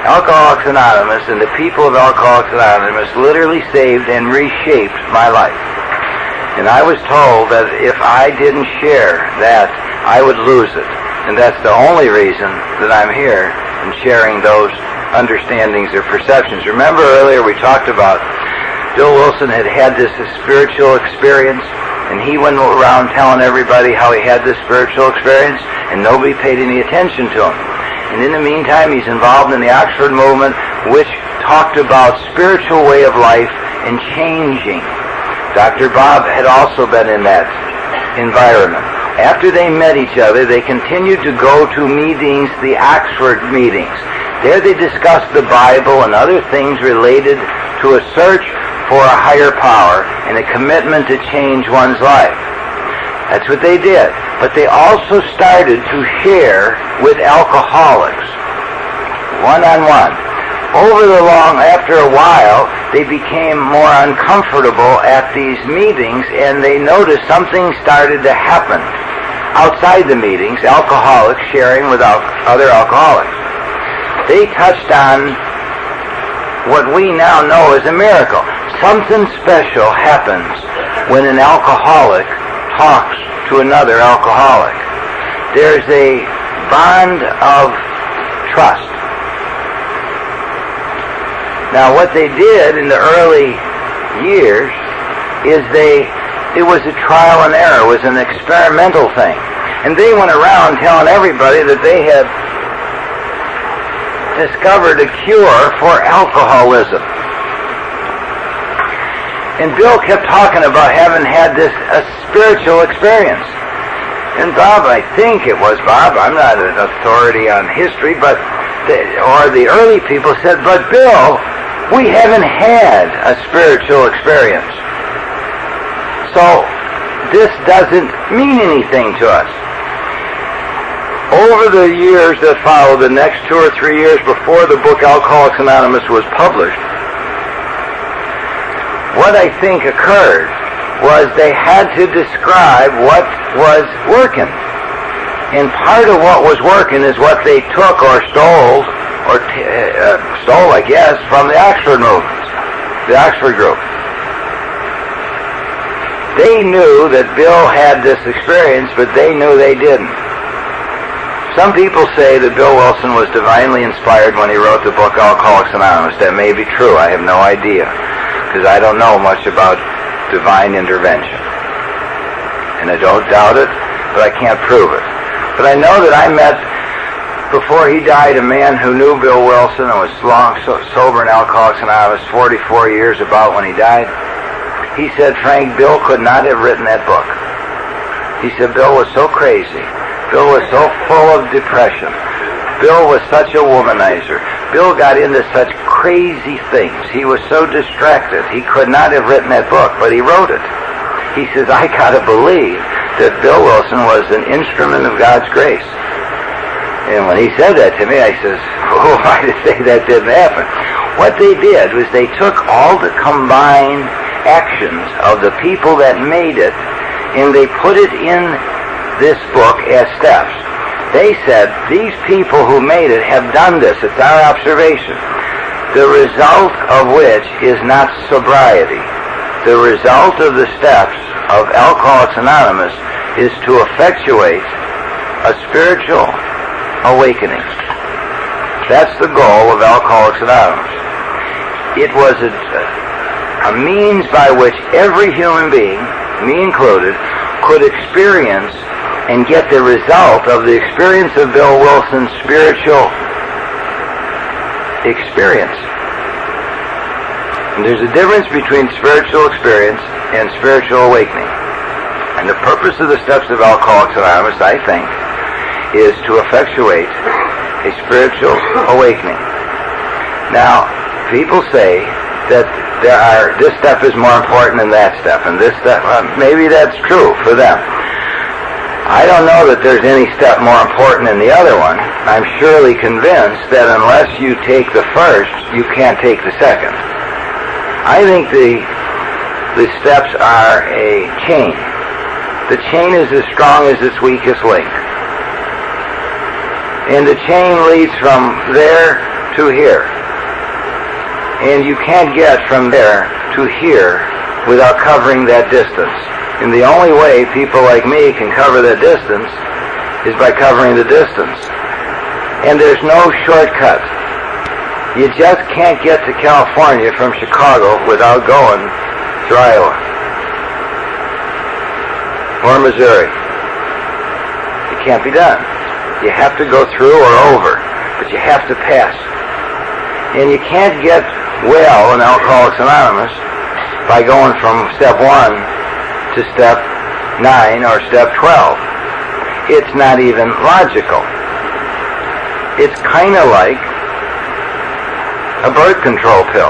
Alcoholics Anonymous and the people of Alcoholics Anonymous literally saved and reshaped my life. And I was told that if I didn't share that, I would lose it. And that's the only reason that I'm here and sharing those understandings or perceptions. Remember earlier we talked about Bill Wilson had had this spiritual experience, and he went around telling everybody how he had this spiritual experience, and nobody paid any attention to him. And in the meantime, he's involved in the Oxford movement, which talked about spiritual way of life and changing. Doctor Bob had also been in that environment. After they met each other, they continued to go to meetings, the Oxford meetings. There they discussed the Bible and other things related to a search for a higher power and a commitment to change one's life. That's what they did. But they also started to share with alcoholics, one-on-one. Over the long, after a while, they became more uncomfortable at these meetings, and they noticed something started to happen outside the meetings, alcoholics sharing with al- other alcoholics. They touched on what we now know as a miracle. Something special happens when an alcoholic talks to another alcoholic. There's a bond of trust. Now, what they did in the early years is they, it was a trial and error. It was an experimental thing. And they went around telling everybody that they had discovered a cure for alcoholism. And Bill kept talking about having had this a spiritual experience. And Bob, I think it was Bob, I'm not an authority on history, but the, or the early people said, but Bill, we haven't had a spiritual experience. So this doesn't mean anything to us. Over the years that followed, the next two or three years before the book Alcoholics Anonymous was published, what I think occurred was they had to describe what was working. And part of what was working is what they took or stole, or t- uh, stole, I guess, from the Oxford movement, the Oxford group. They knew that Bill had this experience, but they knew they didn't. Some people say that Bill Wilson was divinely inspired when he wrote the book Alcoholics Anonymous. That may be true. I have no idea, because I don't know much about divine intervention. And I don't doubt it, but I can't prove it. But I know that I met, before he died, a man who knew Bill Wilson and was long so, sober in Alcoholics Anonymous, forty-four years about when he died. He said, Frank, Bill could not have written that book. He said, Bill was so crazy. Bill was so full of depression. Bill was such a womanizer. Bill got into such crazy things. He was so distracted. He could not have written that book, but he wrote it. He says, I gotta believe that Bill Wilson was an instrument of God's grace. And when he said that to me, I says, who am I to say that didn't happen? What they did was they took all the combined actions of the people that made it, and they put it in this book as steps. They said, these people who made it have done this. It's our observation. The result of which is not sobriety. The result of the steps of Alcoholics Anonymous is to effectuate a spiritual awakening. That's the goal of Alcoholics Anonymous. It was a, a means by which every human being, me included, could experience and get the result of the experience of Bill Wilson's spiritual experience. And there's a difference between spiritual experience and spiritual awakening. And the purpose of the steps of Alcoholics Anonymous, I think, is to effectuate a spiritual awakening. Now, people say that there are, this step is more important than that step, and this step, well, maybe that's true for them. I don't know that there's any step more important than the other one. I'm surely convinced that unless you take the first, you can't take the second. I think the the steps are a chain. The chain is as strong as its weakest link. And the chain leads from there to here. And you can't get from there to here without covering that distance. And the only way people like me can cover that distance is by covering the distance. And there's no shortcut. You just can't get to California from Chicago without going through Iowa or Missouri. It can't be done. You have to go through or over, but you have to pass. And you can't get well in Alcoholics Anonymous by going from step one to step nine or step twelve. It's not even logical. It's kind of like a birth control pill.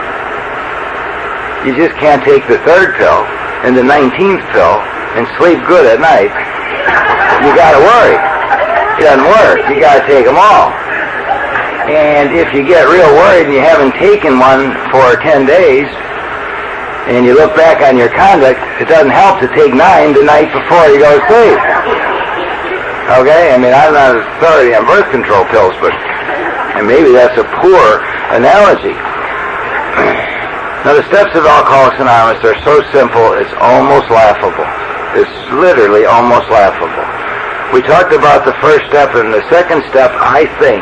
You just can't take the third pill and the nineteenth pill and sleep good at night. You gotta worry. It doesn't work. You gotta take them all. And if you get real worried and you haven't taken one for ten days, and you look back on your conduct, it doesn't help to take nine the night before you go to sleep. Okay? I mean, I'm not an authority on birth control pills, but and maybe that's a poor analogy. Now, the steps of Alcoholics Anonymous are so simple, it's almost laughable. It's literally almost laughable. We talked about the first step, and the second step, I think,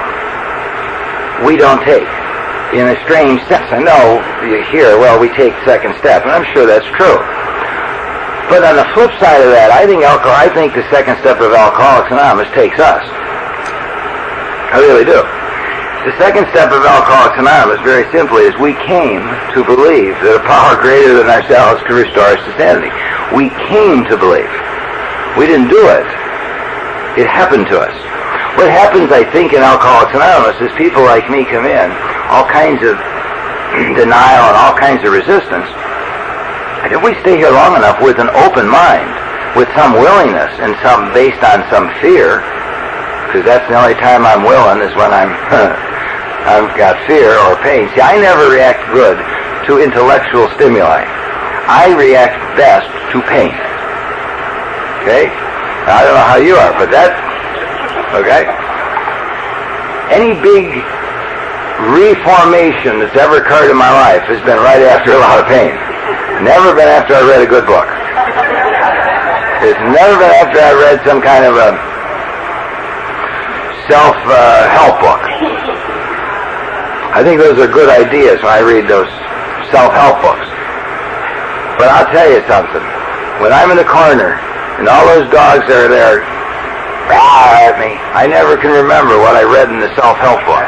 we don't take. In a strange sense. I know you hear, well, we take second step, and I'm sure that's true. But on the flip side of that, I think alcohol, I think the second step of Alcoholics Anonymous takes us. I really do. The second step of Alcoholics Anonymous, very simply, is we came to believe that a power greater than ourselves could restore us to sanity. We came to believe. We didn't do it. It happened to us. What happens, I think, in Alcoholics Anonymous is people like me come in, all kinds of denial and all kinds of resistance. And if we stay here long enough with an open mind, with some willingness and some based on some fear, because that's the only time I'm willing is when I'm I've got fear or pain. See, I never react good to intellectual stimuli. I react best to pain. Okay? Now, I don't know how you are, but that, okay? Any big reformation that's ever occurred in my life has been right after a lot of pain. Never been after I read a good book. It's never been after I read some kind of a self-help uh, book. I think those are good ideas when I read those self-help books. But I'll tell you something. When I'm in the corner and all those dogs are there at me, I never can remember what I read in the self-help book.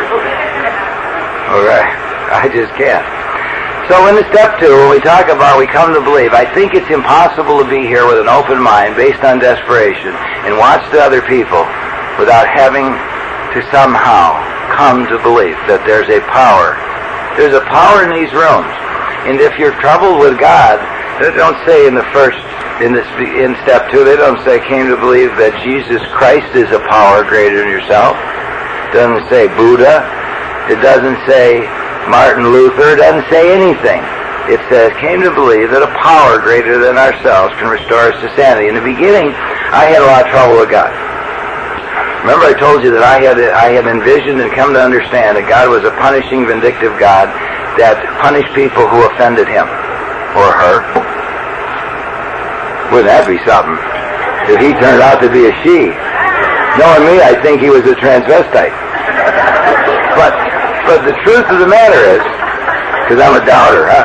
Okay, I just can't. So in the step two, when we talk about we come to believe, I think it's impossible to be here with an open mind based on desperation and watch the other people without having to somehow come to believe that there's a power. There's a power in these rooms. And if you're troubled with God, they don't say in the first, in this, in step two, they don't say came to believe that Jesus Christ is a power greater than yourself. It doesn't say Buddha. It doesn't say Martin Luther. It doesn't say anything. It says came to believe that a power greater than ourselves can restore us to sanity. In the beginning, I had a lot of trouble with God. Remember I told you that I had I had envisioned and come to understand that God was a punishing, vindictive God that punished people who offended him or her. Wouldn't that be something? If he turned out to be a she. Knowing me, I think he was a transvestite. But but the truth of the matter is, because I'm a doubter, huh?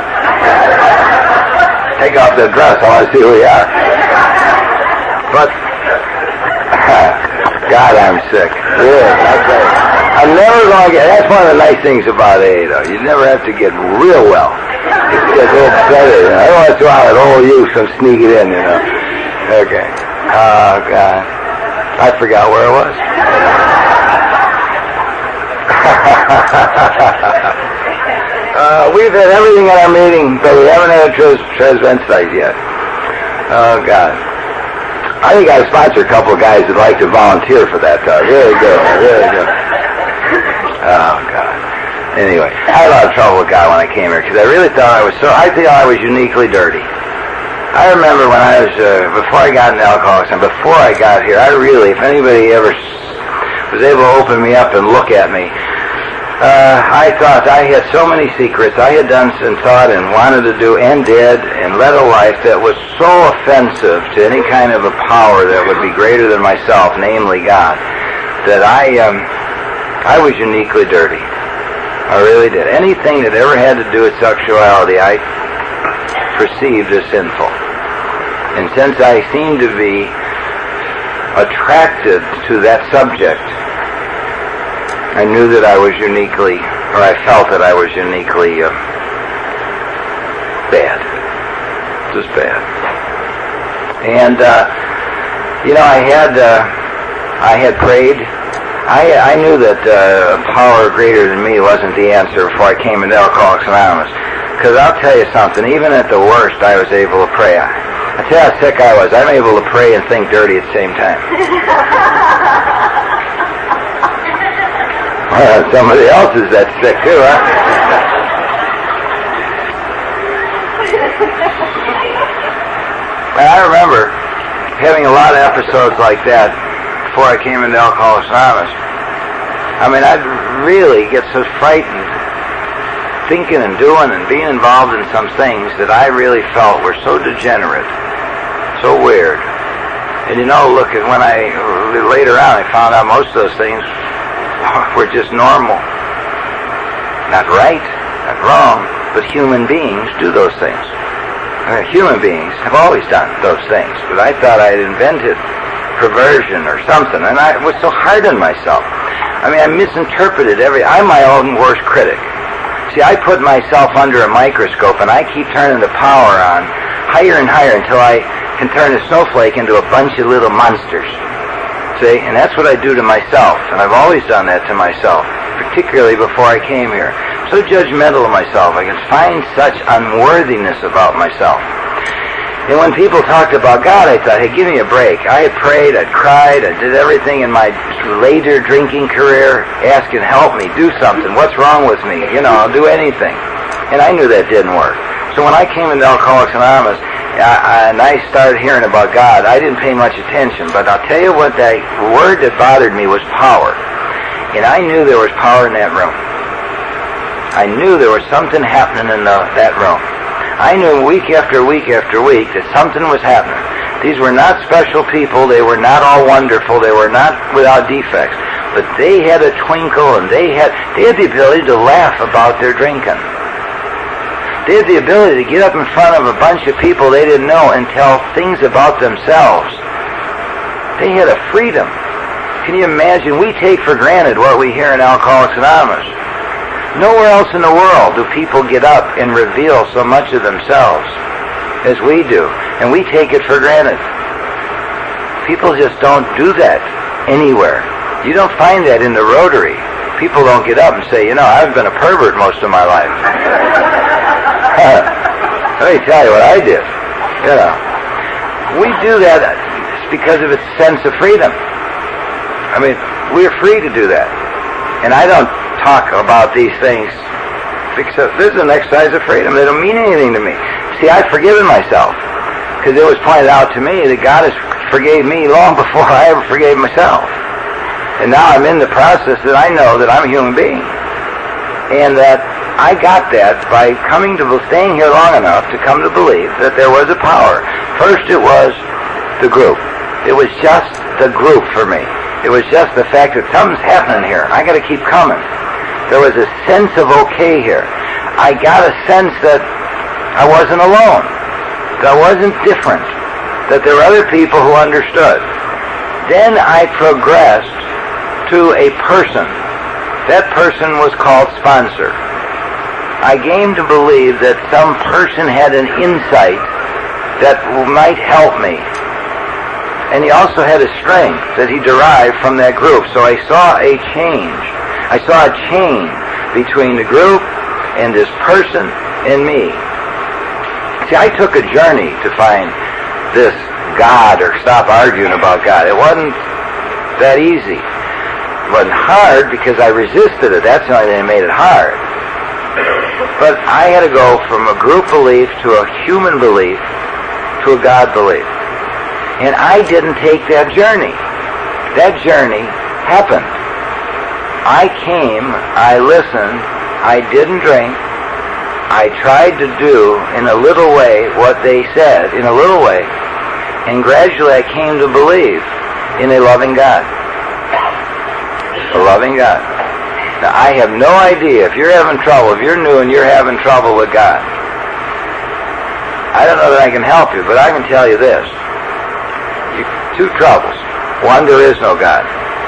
Take off that dress, I want to see who you are. But God, I'm sick. Really, that's right. I'm never going to get, that's one of the nice things about A A, though. You never have to get real well. Just get a little better, you know. Every once in a while, it'll hold you some sneak it in, you know. Okay. Oh, God. I forgot where it was. uh, we've had everything at our meeting, but we haven't had a trans- transvestite yet. Oh, God. I think I sponsor a couple of guys that like to volunteer for that. Uh, really good, really good. Oh, God. Anyway, I had a lot of trouble with God when I came here because I really thought I was so, I thought I was uniquely dirty. I remember when I was, uh, before I got into Alcoholics, and before I got here, I really, if anybody ever was able to open me up and look at me, Uh, I thought I had so many secrets. I had done and thought and wanted to do and did and led a life that was so offensive to any kind of a power that would be greater than myself, namely God, that I um, I was uniquely dirty. I really did. Anything that ever had to do with sexuality, I perceived as sinful. And since I seemed to be attracted to that subject, I knew that I was uniquely, or I felt that I was uniquely uh, bad. Just bad. And, uh, you know, I had, uh, I had prayed. I, I knew that uh, power greater than me wasn't the answer before I came into Alcoholics Anonymous. Because I'll tell you something, even at the worst, I was able to pray. I, I tell you how sick I was. I'm able to pray and think dirty at the same time. Well, somebody else is that sick too, huh? And I remember having a lot of episodes like that before I came into Alcoholics Anonymous. I mean, I'd really get so frightened thinking and doing and being involved in some things that I really felt were so degenerate, so weird. And you know, look, at when I, later on, I found out most of those things were just normal. Not right, not wrong, but human beings do those things. Uh, human beings have always done those things, but I thought I had invented perversion or something, and I was so hard on myself. I mean, I misinterpreted every... I'm my own worst critic. See, I put myself under a microscope, and I keep turning the power on higher and higher until I can turn a snowflake into a bunch of little monsters. See, and that's what I do to myself, and I've always done that to myself, particularly before I came here. I'm so judgmental of myself. I can find such unworthiness about myself. And when people talked about God, I thought, hey, give me a break. I had prayed, I'd cried, I did everything in my later drinking career, asking, help me, do something. What's wrong with me? You know, I'll do anything. And I knew that didn't work. So when I came into Alcoholics Anonymous, I, and I started hearing about God, I didn't pay much attention, but I'll tell you what, that word that bothered me was power. And I knew there was power in that room. I knew there was something happening in the, that room. I knew week after week after week that something was happening. These were not special people. They were not all wonderful. They were not without defects. But they had a twinkle, and they had they had the ability to laugh about their drinking. They had the ability to get up in front of a bunch of people they didn't know and tell things about themselves. They had a freedom. Can you imagine? We take for granted what we hear in Alcoholics Anonymous. Nowhere else in the world do people get up and reveal so much of themselves as we do. And we take it for granted. People just don't do that anywhere. You don't find that in the Rotary. People don't get up and say, you know, I've been a pervert most of my life. Let me tell you what I did. You know, we do that because of its sense of freedom. I mean, we're free to do that. And I don't talk about these things because this is an exercise of freedom. They don't mean anything to me. See, I've forgiven myself because it was pointed out to me that God has forgave me long before I ever forgave myself. And now I'm in the process that I know that I'm a human being. And that I got that by coming to, staying here long enough to come to believe that there was a power. First it was the group. It was just the group for me. It was just the fact that something's happening here. I got to keep coming. There was a sense of okay here. I got a sense that I wasn't alone. That I wasn't different. That there were other people who understood. Then I progressed to a person. That person was called sponsor. I came to believe that some person had an insight that might help me. And he also had a strength that he derived from that group. So I saw a change. I saw a chain between the group and this person and me. See, I took a journey to find this God or stop arguing about God. It wasn't that easy. It wasn't hard because I resisted it. That's the only thing that made it hard. But I had to go from a group belief to a human belief to a God belief. And I didn't take that journey. That journey happened. I came, I listened, I didn't drink, I tried to do in a little way what they said, in a little way, and gradually I came to believe in a loving God. A loving God. Now, I have no idea, if you're having trouble, if you're new and you're having trouble with God, I don't know that I can help you, but I can tell you this. You, two troubles. One, there is no God.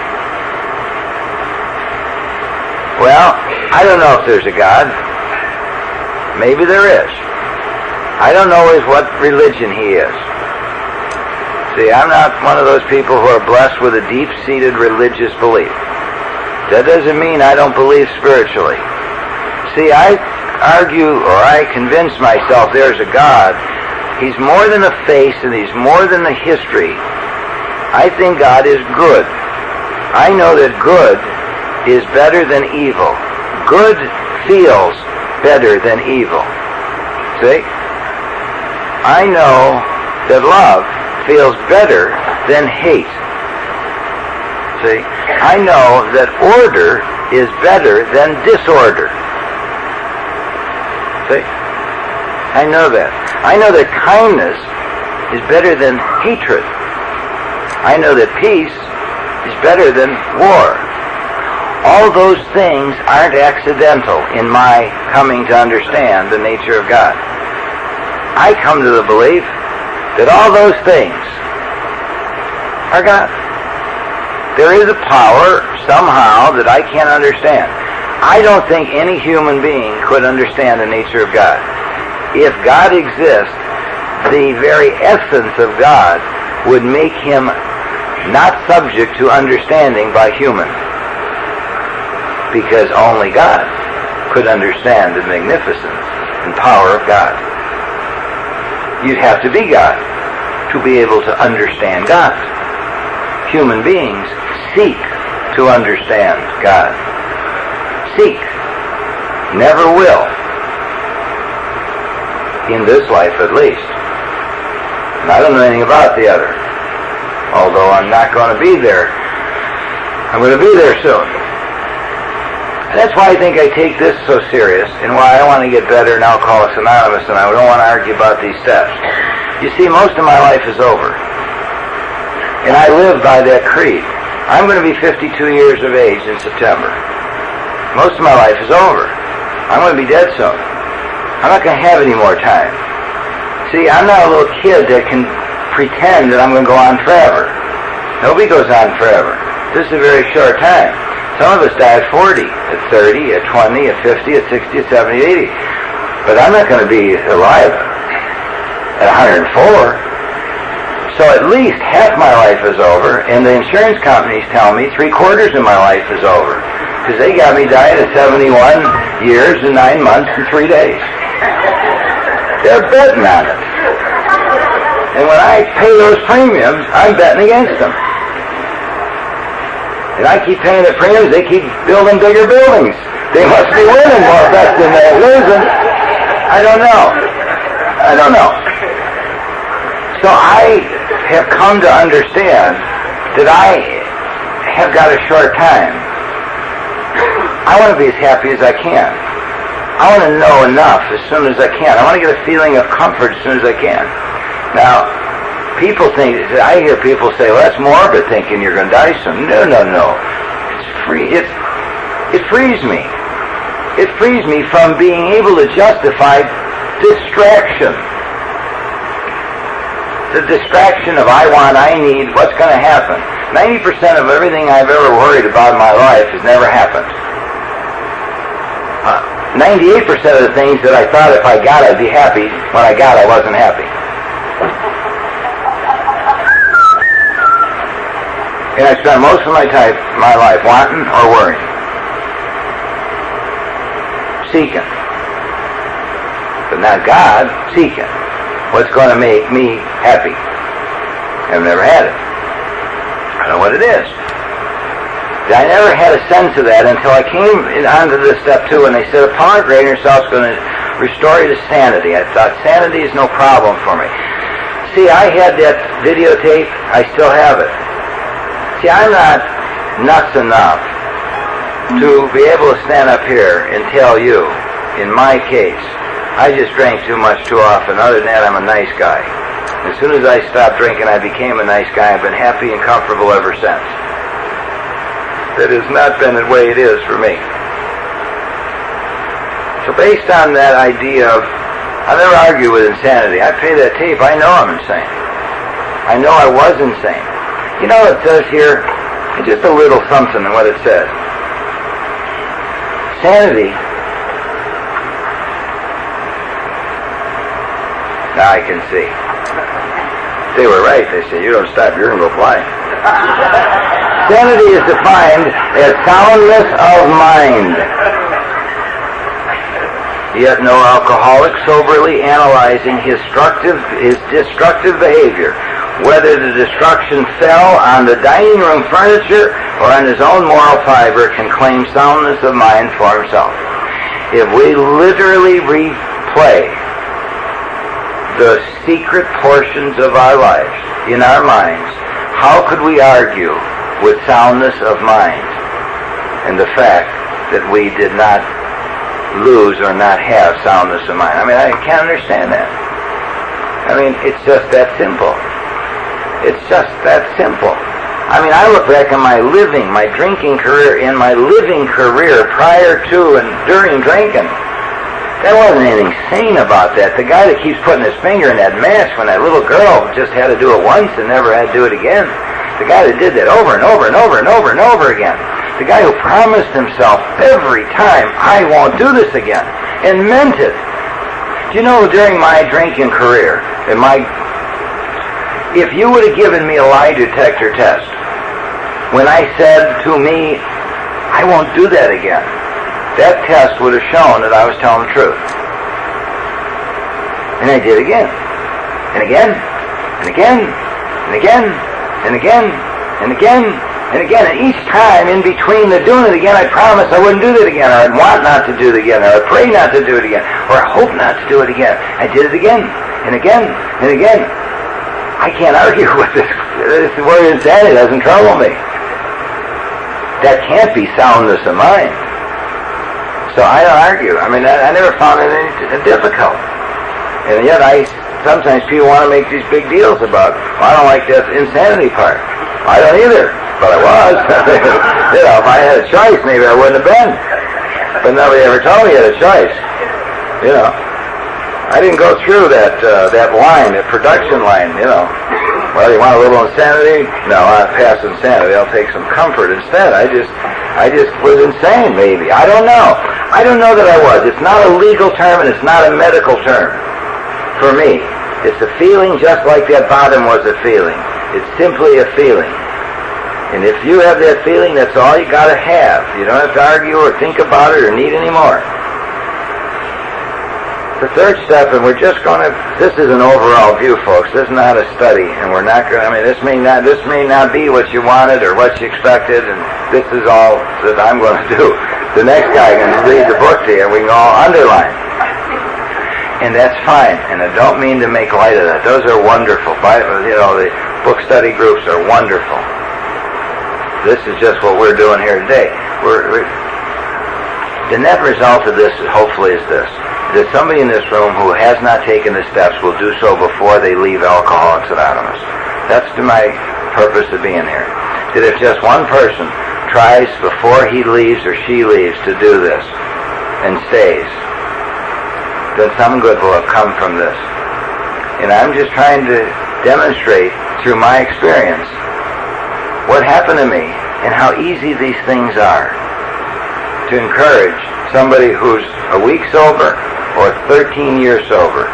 Well, I don't know if there's a God. Maybe there is. I don't know is what religion he is. See, I'm not one of those people who are blessed with a deep-seated religious belief. That doesn't mean I don't believe spiritually. See, I argue or I convince myself there's a God. He's more than a face and he's more than a history. I think God is good. I know that good is better than evil. Good feels better than evil. See? I know that love feels better than hate. See? I know that order is better than disorder. See? I know that. I know that kindness is better than hatred. I know that peace is better than war. All those things aren't accidental in my coming to understand the nature of God. I come to the belief that all those things are God. There is a power somehow that I can't understand. I don't think any human being could understand the nature of God. If God exists, the very essence of God would make him not subject to understanding by humans. Because only God could understand the magnificence and power of God. You'd have to be God to be able to understand God. Human beings seek to understand God. Seek. Never will. In this life at least. And I don't know anything about the other. Although I'm not going to be there. I'm going to be there soon. And that's why I think I take this so serious and why I want to get better in Alcoholics Anonymous and I don't want to argue about these steps. You see, most of my life is over. And I live by that creed. I'm going to be fifty-two years of age in September. Most of my life is over. I'm going to be dead soon. I'm not going to have any more time. See, I'm not a little kid that can pretend that I'm going to go on forever. Nobody goes on forever. This is a very short time. Some of us die at forty, at thirty, at twenty, at fifty, at sixty, at seventy, eighty. But I'm not going to be alive at one hundred four. So at least half my life is over, and the insurance companies tell me three quarters of my life is over. Because they got me dying at seventy-one years and nine months and three days. They're betting on it. And when I pay those premiums, I'm betting against them. And I keep paying the premiums, they keep building bigger buildings. They must be winning more bets than they're losing. I don't know. I don't know. So I have come to understand that I have got a short time. I want to be as happy as I can. I want to know enough as soon as I can. I want to get a feeling of comfort as soon as I can. Now, people think, I hear people say, well, that's morbid thinking you're going to die soon. No, no, no. It's free. It, it frees me. It frees me from being able to justify distraction. The distraction of I want, I need, what's going to happen. ninety percent of everything I've ever worried about in my life has never happened. Uh, ninety-eight percent of the things that I thought if I got I'd be happy, when I got I wasn't happy. And I spent most of my time, my life wanting or worrying. Seeking. But not God, seeking. What's going to make me happy? I've never had it. I don't know what it is. I never had a sense of that until I came onto this step two and they said, upon grading yourself is going to restore you to sanity. I thought, sanity is no problem for me. See, I had that videotape. I still have it. See, I'm not nuts enough to be able to stand up here and tell you, in my case, I just drank too much too often. Other than that, I'm a nice guy. As soon as I stopped drinking, I became a nice guy. I've been happy and comfortable ever since. That has not been the way it is for me. So based on that idea of, I'll never argue with insanity. I play that tape, I know I'm insane. I know I was insane. You know what it says here? It's just a little something in what it says. Sanity. Now I can see. They were right. They said, you don't stop, you're going to go blind. Sanity is defined as soundness of mind. Yet no alcoholic soberly analyzing his destructive, his destructive behavior, whether the destruction fell on the dining room furniture or on his own moral fiber, can claim soundness of mind for himself. If we literally replay the secret portions of our lives in our minds, how could we argue with soundness of mind and the fact that we did not lose or not have soundness of mind? I mean, I can't understand that. I mean, it's just that simple. It's just that simple. I mean, I look back on my living, my drinking career, in my living career prior to and during drinking. There wasn't anything sane about that. The guy that keeps putting his finger in that mask when that little girl just had to do it once and never had to do it again. The guy that did that over and over and over and over and over again. The guy who promised himself every time, I won't do this again, and meant it. Do you know, during my drinking career, in my, if you would have given me a lie detector test, when I said to me, I won't do that again, that test would have shown that I was telling the truth. And I did again, and again, and again, and again, and again, and again, and again. And each time in between the doing it again, I promised I wouldn't do that again, or I'd want not to do it again, or I'd pray not to do it again, or I hope not to do it again. I did it again, and again, and again. I can't argue with this. This word insanity doesn't trouble me. That can't be soundness of mind. So I don't argue. I mean, I, I never found it any difficult. And yet I, sometimes people want to make these big deals about, well, I don't like that insanity part. I don't either, but I was. You know, if I had a choice, maybe I wouldn't have been. But nobody ever told me I had a choice. You know, I didn't go through that uh, that line, that production line, you know. Well, you want a little insanity? No, I'll pass insanity. I'll take some comfort instead. I just, I just was insane, maybe. I don't know. I don't know that I was. It's not a legal term and it's not a medical term for me. It's a feeling just like that bottom was a feeling. It's simply a feeling. And if you have that feeling, that's all you got to have. You don't have to argue or think about it or need any more. The third step, and we're just going to, this is an overall view, folks. This is not a study, and we're not going to, I mean, this may not, this may not be what you wanted or what you expected, and this is all that I'm going to do. The next guy can read the book to you, and we can all underline. And that's fine, and I don't mean to make light of that. Those are wonderful. You know, the book study groups are wonderful. This is just what we're doing here today. We're, we're, the net result of this, hopefully, is this. That somebody in this room who has not taken the steps will do so before they leave Alcoholics Anonymous. That's to my purpose of being here. That if just one person tries before he leaves or she leaves to do this and stays, then some good will have come from this. And I'm just trying to demonstrate through my experience what happened to me and how easy these things are to encourage somebody who's a week sober or thirteen years sober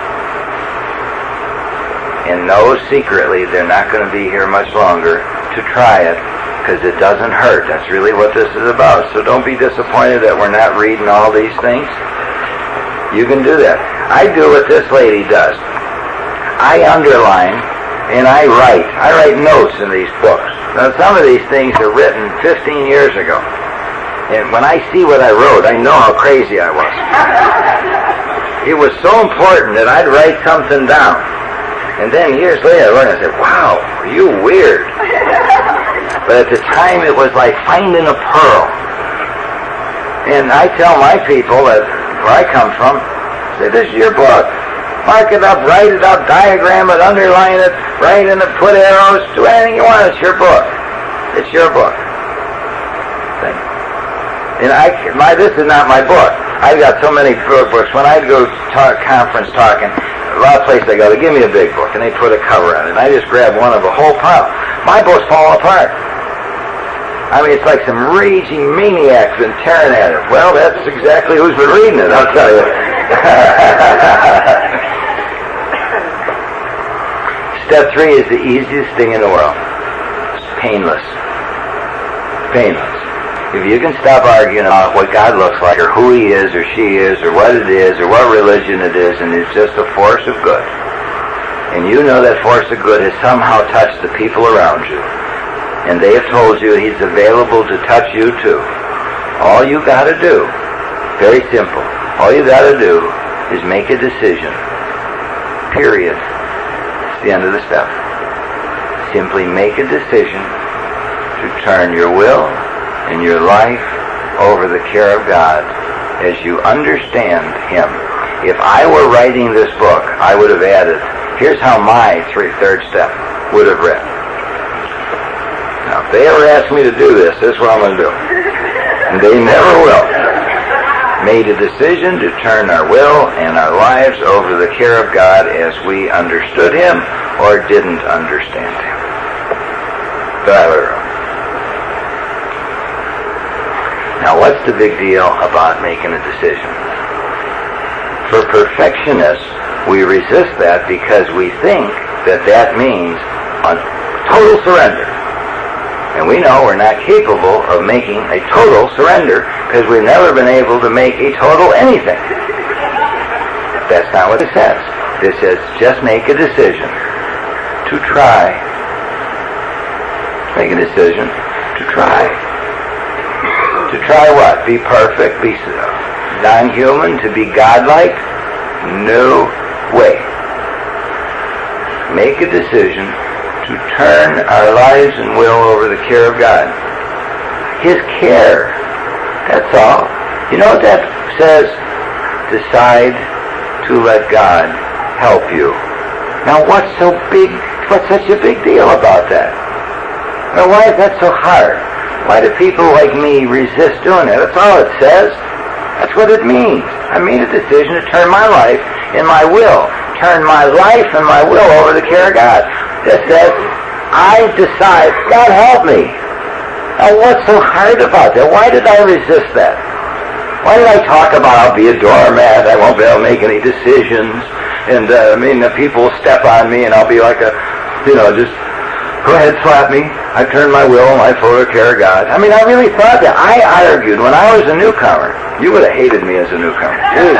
and knows secretly they're not going to be here much longer to try it because it doesn't hurt. That's really what this is about. So don't be disappointed that we're not reading all these things. You can do that. I do what this lady does. I underline and I write. I write notes in these books. Now some of these things are written fifteen years ago. And when I see what I wrote, I know how crazy I was. It was so important that I'd write something down. And then years later I learned, I said, wow, are you weird? But at the time it was like finding a pearl. And I tell my people that where I come from, say, this is your book. Mark it up, write it up, diagram it, underline it, write in it, put arrows, do anything you want. It's your book. It's your book. Thank you. And I, my, this is not my book. I've got so many books. When I go to talk, conference talking, a lot of places I go, they give me a big book, and they put a cover on it, and I just grab one of a whole pile. My books fall apart. I mean, it's like some raging maniac's been tearing at it. Well, that's exactly who's been reading it, I'll tell you. Step three is the easiest thing in the world. It's painless. Painless. If you can stop arguing about what God looks like, or who He is, or she is, or what it is, or what religion it is, and it's just a force of good, and you know that force of good has somehow touched the people around you, and they have told you He's available to touch you too, all you got to do, very simple, all you got to do is make a decision. Period. It's the end of the step. Simply make a decision to turn your will and your life over the care of God as you understand Him. If I were writing this book, I would have added, here's how my three, third step would have read. Now, if they ever ask me to do this, this is what I'm going to do. And they never will. Made a decision to turn our will and our lives over the care of God as we understood Him or didn't understand Him. Tyler. Now, what's the big deal about making a decision? For perfectionists, we resist that because we think that that means a total surrender. And we know we're not capable of making a total surrender because we've never been able to make a total anything. That's not what it says. It says just make a decision to try. Make a decision to try. To try what? Be perfect? Be non-human? To be godlike? No way. Make a decision to turn our lives and will over the care of God. His care. That's all. You know what that says? Decide to let God help you. Now what's so big, what's such a big deal about that? Now why is that so hard? Why do people like me resist doing it? That's all it says. That's what it means. I made a decision to turn my life and my will, turn my life and my will over the care of God. It says, I decide, God help me. Now what's so hard about that? Why did I resist that? Why did I talk about I'll be a doormat, I won't be able to make any decisions, and uh, I mean the people will step on me and I'll be like a, you know, just go ahead, slap me. I turned my will and life over to care of God. I mean, I really thought that. I argued when I was a newcomer. You would have hated me as a newcomer. Dude.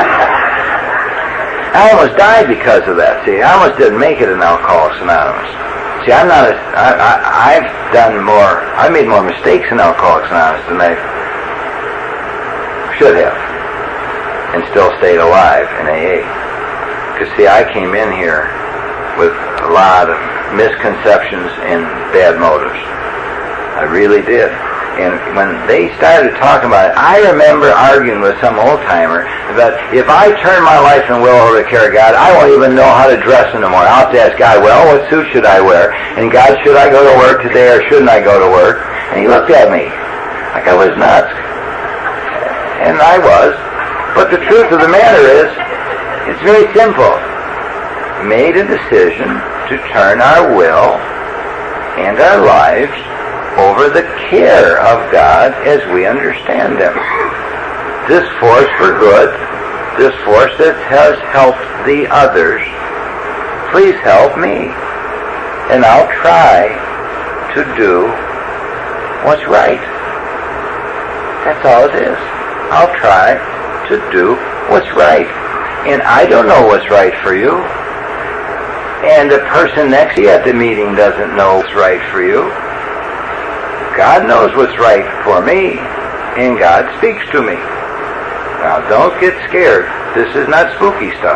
I almost died because of that. See, I almost didn't make it in Alcoholics Anonymous. See, I'm not a, I, I, I've done more, I made more mistakes in Alcoholics Anonymous than I should have, and still stayed alive in A A. Because, see, I came in here with a lot of misconceptions and bad motives. I really did. And when they started talking about it, I remember arguing with some old-timer about if I turn my life and will over to care of God, I won't even know how to dress anymore. I'll have to ask God, well, what suit should I wear? And God, should I go to work today or shouldn't I go to work? And He looked at me like I was nuts. And I was. But the truth of the matter is, it's very simple. Made a decision to turn our will and our lives over the care of God as we understand Him. This force for good, this force that has helped the others, please help me. And I'll try to do what's right. That's all it is. I'll try to do what's right. And I don't know what's right for you. And the person next to you at the meeting doesn't know what's right for you. God knows what's right for me, and God speaks to me. Now, don't get scared. This is not spooky stuff.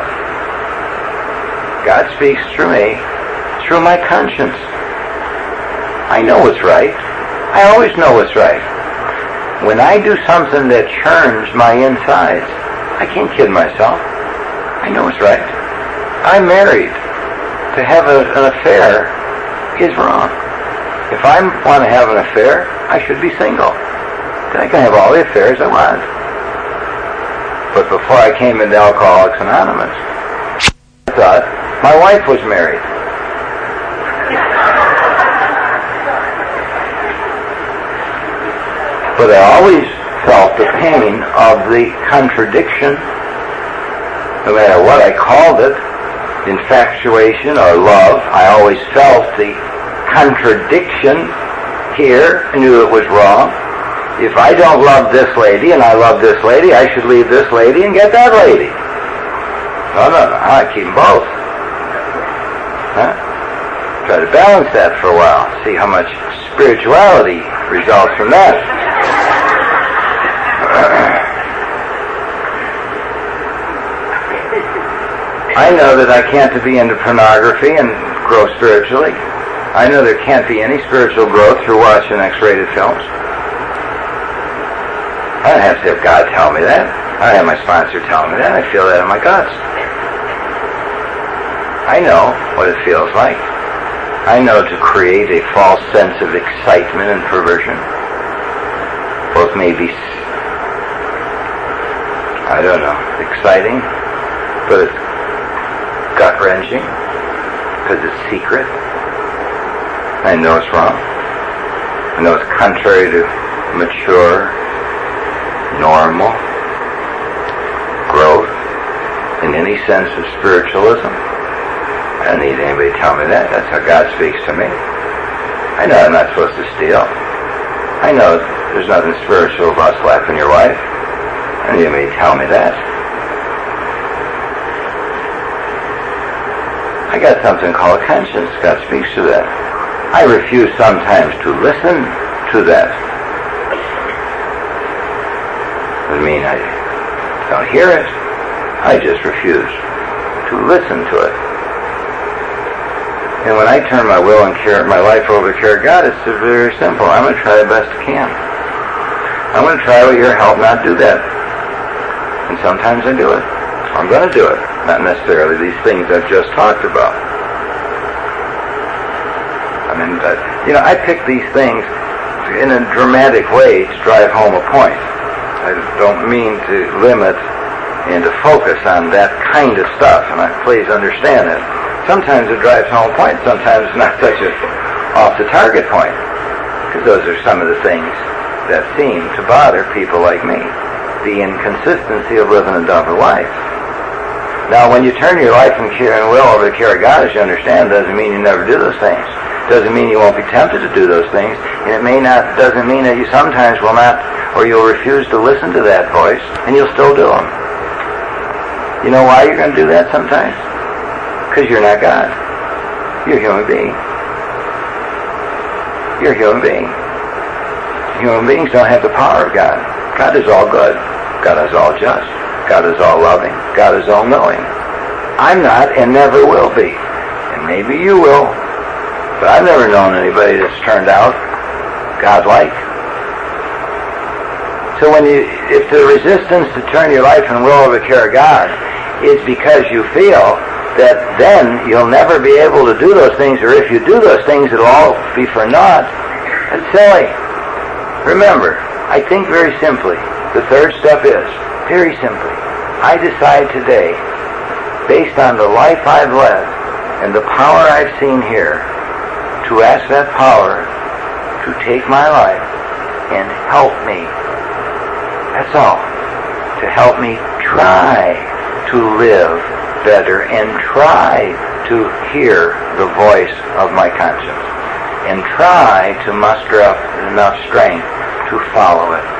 God speaks through me, through my conscience. I know what's right. I always know what's right. when I do something that churns my insides, I can't kid myself. I know it's right. I'm married. To have a, an affair is wrong. If I want to have an affair, I should be single. Then I can have all the affairs I want. But before I came into Alcoholics Anonymous, I thought my wife was married. But I always felt the pain of the contradiction, no matter what I called it, infatuation or love. I always felt the contradiction here. I knew it was wrong. If I don't love this lady and I love this lady, I should leave this lady and get that lady. No, no, no. I keep them both. Huh? Try to balance that for a while. See how much spirituality results from that. I know that I can't be into pornography and grow spiritually. I know there can't be any spiritual growth through watching X-rated films. I don't have to have God tell me that. I don't have my sponsor tell me that. I feel that in my guts. I know what it feels like. I know to create a false sense of excitement and perversion. Both may be, I don't know, exciting, but it's gut-wrenching because it's secret. I know it's wrong. I know it's contrary to mature, normal growth in any sense of spiritualism. I don't need anybody to tell me that. That's how God speaks to me. I know I'm not supposed to steal. I know there's nothing spiritual about slapping your wife. I don't need anybody to tell me that. I got something called conscience. God speaks to that. I refuse sometimes to listen to that. Doesn't mean I don't hear it. I just refuse to listen to it. And when I turn my will and care, my life over to care of God, it's very simple. I'm going to try the best I can. I'm going to try with your help not do that. And sometimes I do it. I'm going to do it. Not necessarily these things I've just talked about. I mean, uh, you know, I pick these things in a dramatic way to drive home a point. I don't mean to limit and to focus on that kind of stuff, and I please understand it. Sometimes it drives home a point, sometimes it's not such a off-the-target point, because those are some of the things that seem to bother people like me. The inconsistency of living a double life. Now, when you turn your life and care and will over to the care of God, as you understand, doesn't mean you never do those things. Doesn't mean you won't be tempted to do those things, and it may not, doesn't mean that you sometimes will not, or you'll refuse to listen to that voice, and you'll still do them. You know why you're going to do that sometimes? Because you're not God. You're a human being. You're a human being. Human beings don't have the power of God. God is all good. God is all just. God is all loving. God is all knowing. I'm not and never will be. And maybe you will. But I've never known anybody that's turned out God-like. So when you, if the resistance to turn your life and will over to the care of God is because you feel that then you'll never be able to do those things, or if you do those things, it'll all be for naught, that's silly. Remember, I think very simply, the third step is, very simply, I decide today, based on the life I've led and the power I've seen here, to ask that power to take my life and help me. That's all. To help me try to live better and try to hear the voice of my conscience and try to muster up enough strength to follow it.